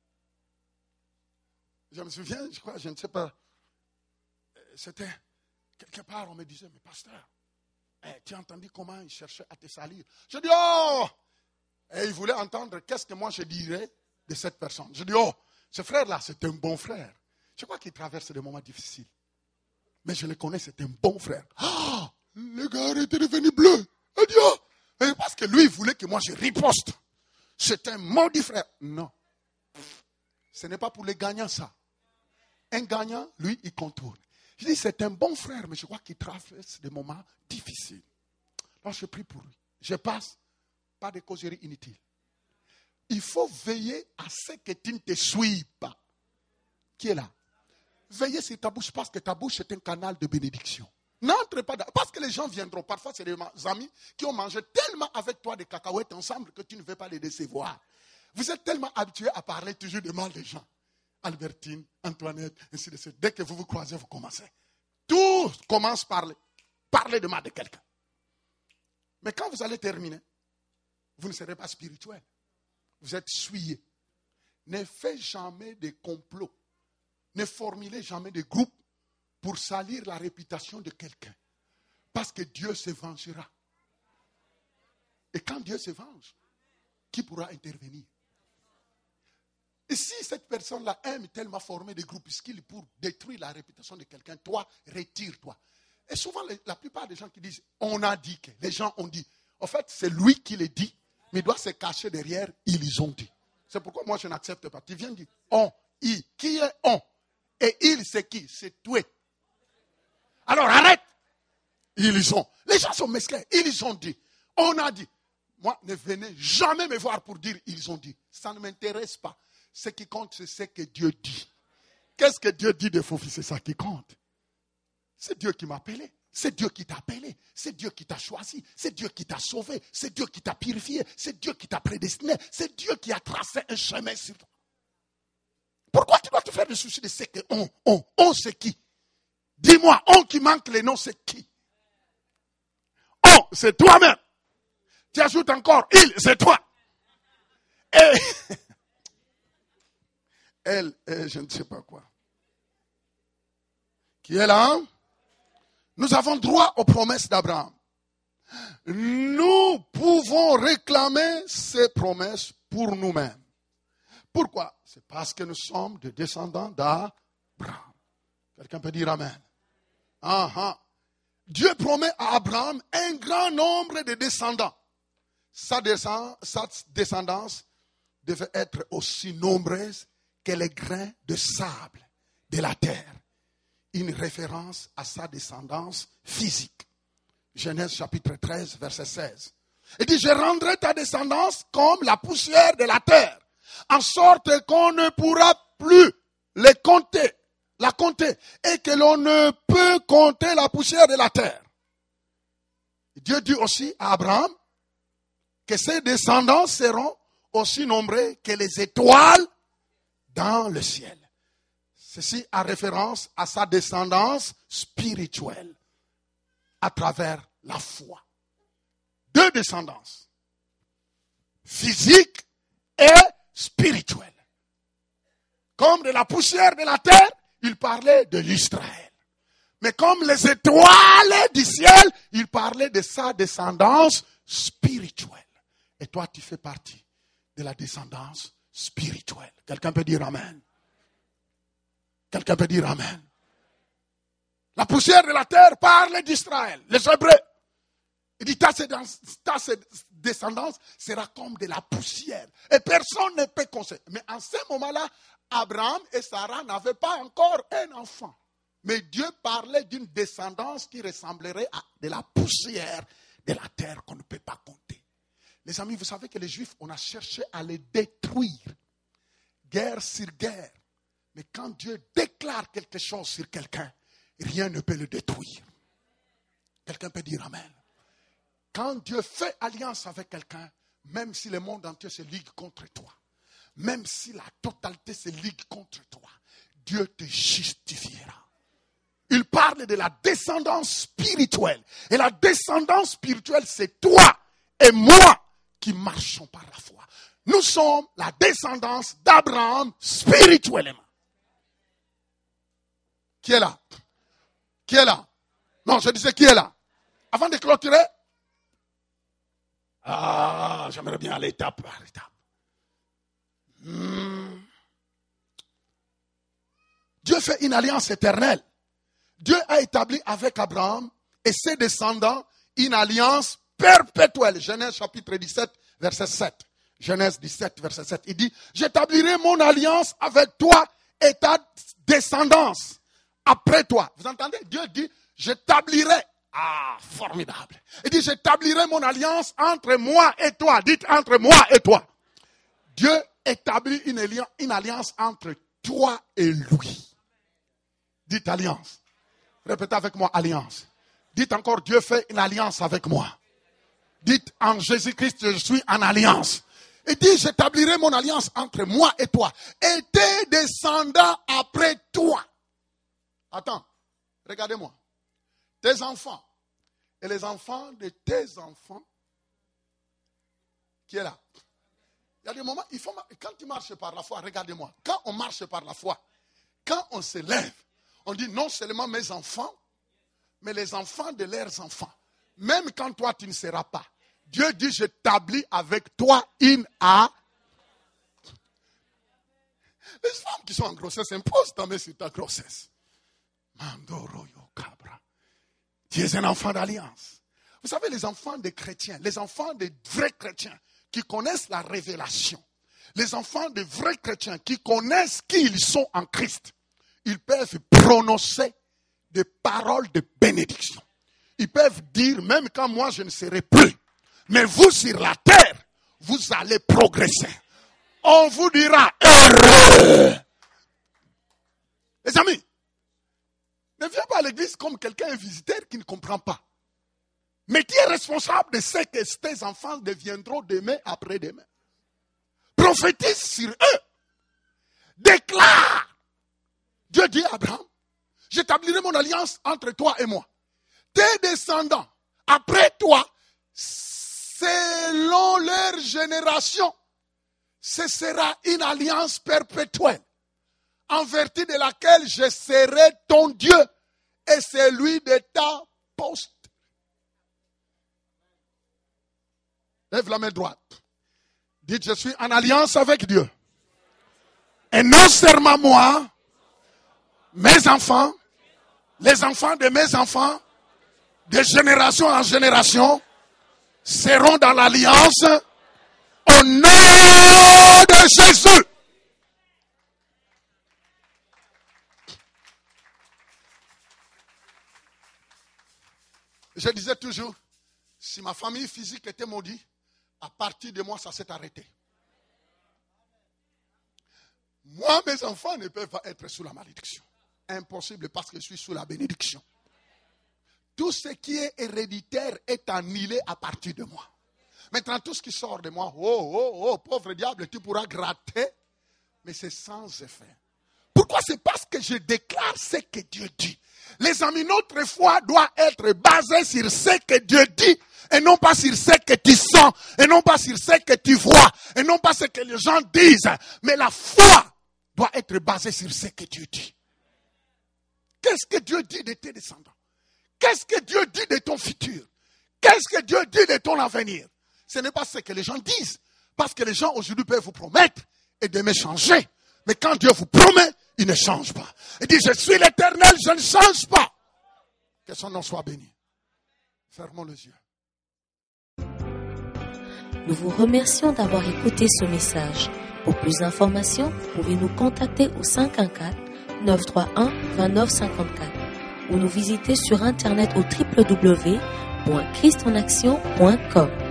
Je me souviens, je crois, je ne sais pas. C'était quelque part, on me disait, mais pasteur, eh, tu as entendu comment il cherchait à te salir? Je dis, oh! Et il voulait entendre qu'est-ce que moi je dirais de cette personne. Je dis, oh, ce frère-là, c'est un bon frère. Je crois qu'il traverse des moments difficiles. Mais je le connais, c'est un bon frère. Oh, le gars était devenu bleu. Il dit, oh! Et parce que lui, il voulait que moi je riposte. C'est un maudit frère. Non. Ce n'est pas pour les gagnants, ça. Un gagnant, lui, il contourne. Je dis, c'est un bon frère, mais je crois qu'il traverse des moments difficiles. Alors, je prie pour lui. Je passe par des causeries inutiles. Il faut veiller à ce que tu ne te suives pas. Qui est là? Veillez sur ta bouche, parce que ta bouche est un canal de bénédiction. N'entre pas dans... Parce que les gens viendront. Parfois, c'est des amis qui ont mangé tellement avec toi des cacahuètes ensemble que tu ne veux pas les décevoir. Vous êtes tellement habitués à parler toujours de mal des gens. Albertine, Antoinette, ainsi de suite. Dès que vous vous croisez, vous commencez. Tout commence par parler de mal de quelqu'un. Mais quand vous allez terminer, vous ne serez pas spirituel. Vous êtes souillé. Ne faites jamais de complots. Ne formulez jamais de groupes pour salir la réputation de quelqu'un. Parce que Dieu se vengera. Et quand Dieu se venge, qui pourra intervenir? Et si cette personne-là aime tellement former des groupes qu'il pour détruire la réputation de quelqu'un, toi, retire-toi. Et souvent, les, la plupart des gens qui disent, on a dit que, les gens ont dit. En fait, c'est lui qui le dit, mais il doit se cacher derrière, ils ont dit. C'est pourquoi moi, je n'accepte pas. Tu viens de dire, on, il. Qui est on? Et il, c'est qui? C'est toi. Alors, arrête. Ils ont. Les gens sont mesquins. Ils ont dit. On a dit. Moi, ne venez jamais me voir pour dire, ils ont dit. Ça ne m'intéresse pas. Ce qui compte, c'est ce que Dieu dit. Qu'est-ce que Dieu dit de faux fils? C'est ça qui compte. C'est Dieu qui m'a appelé. C'est Dieu qui t'a appelé. C'est Dieu qui t'a choisi. C'est Dieu qui t'a sauvé. C'est Dieu qui t'a purifié. C'est Dieu qui t'a prédestiné. C'est Dieu qui a tracé un chemin sur toi. Pourquoi tu dois te faire des soucis de ce que on, on, on c'est qui? Dis-moi, on qui manque les noms, c'est qui? On, c'est toi-même. Tu ajoutes encore, il, c'est toi. Et... Elle est, je ne sais pas quoi. Qui est là? Nous avons droit aux promesses d'Abraham. Nous pouvons réclamer ces promesses pour nous-mêmes. Pourquoi? C'est parce que nous sommes des descendants d'Abraham. Quelqu'un peut dire Amen. Ah, ah. Dieu promet à Abraham un grand nombre de descendants. Sa, descend, sa descendance devait être aussi nombreuse que les grains de sable de la terre. Une référence à sa descendance physique. Genèse chapitre treize, verset seize. Il dit, je rendrai ta descendance comme la poussière de la terre, en sorte qu'on ne pourra plus les compter, la compter, et que l'on ne peut compter la poussière de la terre. Dieu dit aussi à Abraham que ses descendants seront aussi nombreux que les étoiles dans le ciel. Ceci a référence à sa descendance spirituelle à travers la foi. Deux descendances, physique et spirituelle. Comme de la poussière de la terre, il parlait de l'Israël. Mais comme les étoiles du ciel, il parlait de sa descendance spirituelle. Et toi, tu fais partie de la descendance spirituelle. Quelqu'un peut dire Amen. Quelqu'un peut dire Amen. La poussière de la terre parle d'Israël, les Hébreux. Il dit, ta descendance sera comme de la poussière. Et personne ne peut concevoir. Mais en ce moment-là, Abraham et Sarah n'avaient pas encore un enfant. Mais Dieu parlait d'une descendance qui ressemblerait à de la poussière de la terre qu'on ne peut pas compter. Les amis, vous savez que les Juifs, on a cherché à les détruire. Guerre sur guerre. Mais quand Dieu déclare quelque chose sur quelqu'un, rien ne peut le détruire. Quelqu'un peut dire Amen. Quand Dieu fait alliance avec quelqu'un, même si le monde entier se ligue contre toi, même si la totalité se ligue contre toi, Dieu te justifiera. Il parle de la descendance spirituelle. Et la descendance spirituelle, c'est toi et moi qui marchons par la foi. Nous sommes la descendance d'Abraham spirituellement. Qui est là? Qui est là? Non, je disais qui est là? Avant de clôturer. Ah, j'aimerais bien aller étape par étape. Hmm. Dieu fait une alliance éternelle. Dieu a établi avec Abraham et ses descendants une alliance perpétuelle. Genèse chapitre dix-sept, verset sept. Genèse dix-sept, verset sept. Il dit, j'établirai mon alliance avec toi et ta descendance après toi. Vous entendez? Dieu dit, j'établirai. Ah, formidable. Il dit, j'établirai mon alliance entre moi et toi. Dites entre moi et toi. Dieu établit une alliance, une alliance entre toi et lui. Dites alliance. Répétez avec moi, alliance. Dites encore, Dieu fait une alliance avec moi. Dites, en Jésus-Christ, je suis en alliance. Il dit, j'établirai mon alliance entre moi et toi. Et tes descendants après toi. Attends, regardez-moi. Tes enfants et les enfants de tes enfants. Qui est là? Il y a des moments, il faut, quand tu marches par la foi, regardez-moi. Quand on marche par la foi, quand on se lève, on dit non seulement mes enfants, mais les enfants de leurs enfants. Même quand toi tu ne seras pas. Dieu dit, j'établis avec toi une A. Les femmes qui sont en grossesse imposent ta main sur ta grossesse. Tu es un enfant d'alliance. Vous savez, les enfants des chrétiens, les enfants des vrais chrétiens qui connaissent la révélation, les enfants des vrais chrétiens qui connaissent qui ils sont en Christ, ils peuvent prononcer des paroles de bénédiction. Ils peuvent dire, même quand moi je ne serai plus, mais vous sur la terre, vous allez progresser. On vous dira heureux. Les amis, ne viens pas à l'église comme quelqu'un, un visiteur qui ne comprend pas. Mais qui est responsable de ce que tes enfants deviendront demain après-demain. Prophétise sur eux. Déclare. Dieu dit à Abraham, j'établirai mon alliance entre toi et moi. Tes descendants, après toi, selon leur génération, ce sera une alliance perpétuelle, en vertu de laquelle je serai ton Dieu et celui de ta poste. Lève la main droite. Dites, je suis en alliance avec Dieu. Et non seulement moi, mes enfants, les enfants de mes enfants, de génération en génération, seront dans l'alliance au nom de Jésus. Je disais toujours, si ma famille physique était maudite, à partir de moi, ça s'est arrêté. Moi, mes enfants ne peuvent pas être sous la malédiction. Impossible parce que je suis sous la bénédiction. Tout ce qui est héréditaire est annihilé à partir de moi. Maintenant, tout ce qui sort de moi, oh, oh, oh, pauvre diable, tu pourras gratter, mais c'est sans effet. Pourquoi? C'est parce que je déclare ce que Dieu dit. Les amis, notre foi doit être basée sur ce que Dieu dit et non pas sur ce que tu sens et non pas sur ce que tu vois et non pas ce que les gens disent. Mais la foi doit être basée sur ce que Dieu dit. Qu'est-ce que Dieu dit de tes descendants? Qu'est-ce que Dieu dit de ton futur? Qu'est-ce que Dieu dit de ton avenir? Ce n'est pas ce que les gens disent. Parce que les gens aujourd'hui peuvent vous promettre et de me changer. Mais quand Dieu vous promet, il ne change pas. Il dit, je suis l'Éternel, je ne change pas. Que son nom soit béni. Fermons les yeux. Nous vous remercions d'avoir écouté ce message. Pour plus d'informations, vous pouvez nous contacter au cinq un quatre, neuf trois un, deux neuf cinq quatre ou nous visiter sur internet au w w w point christ en action point com.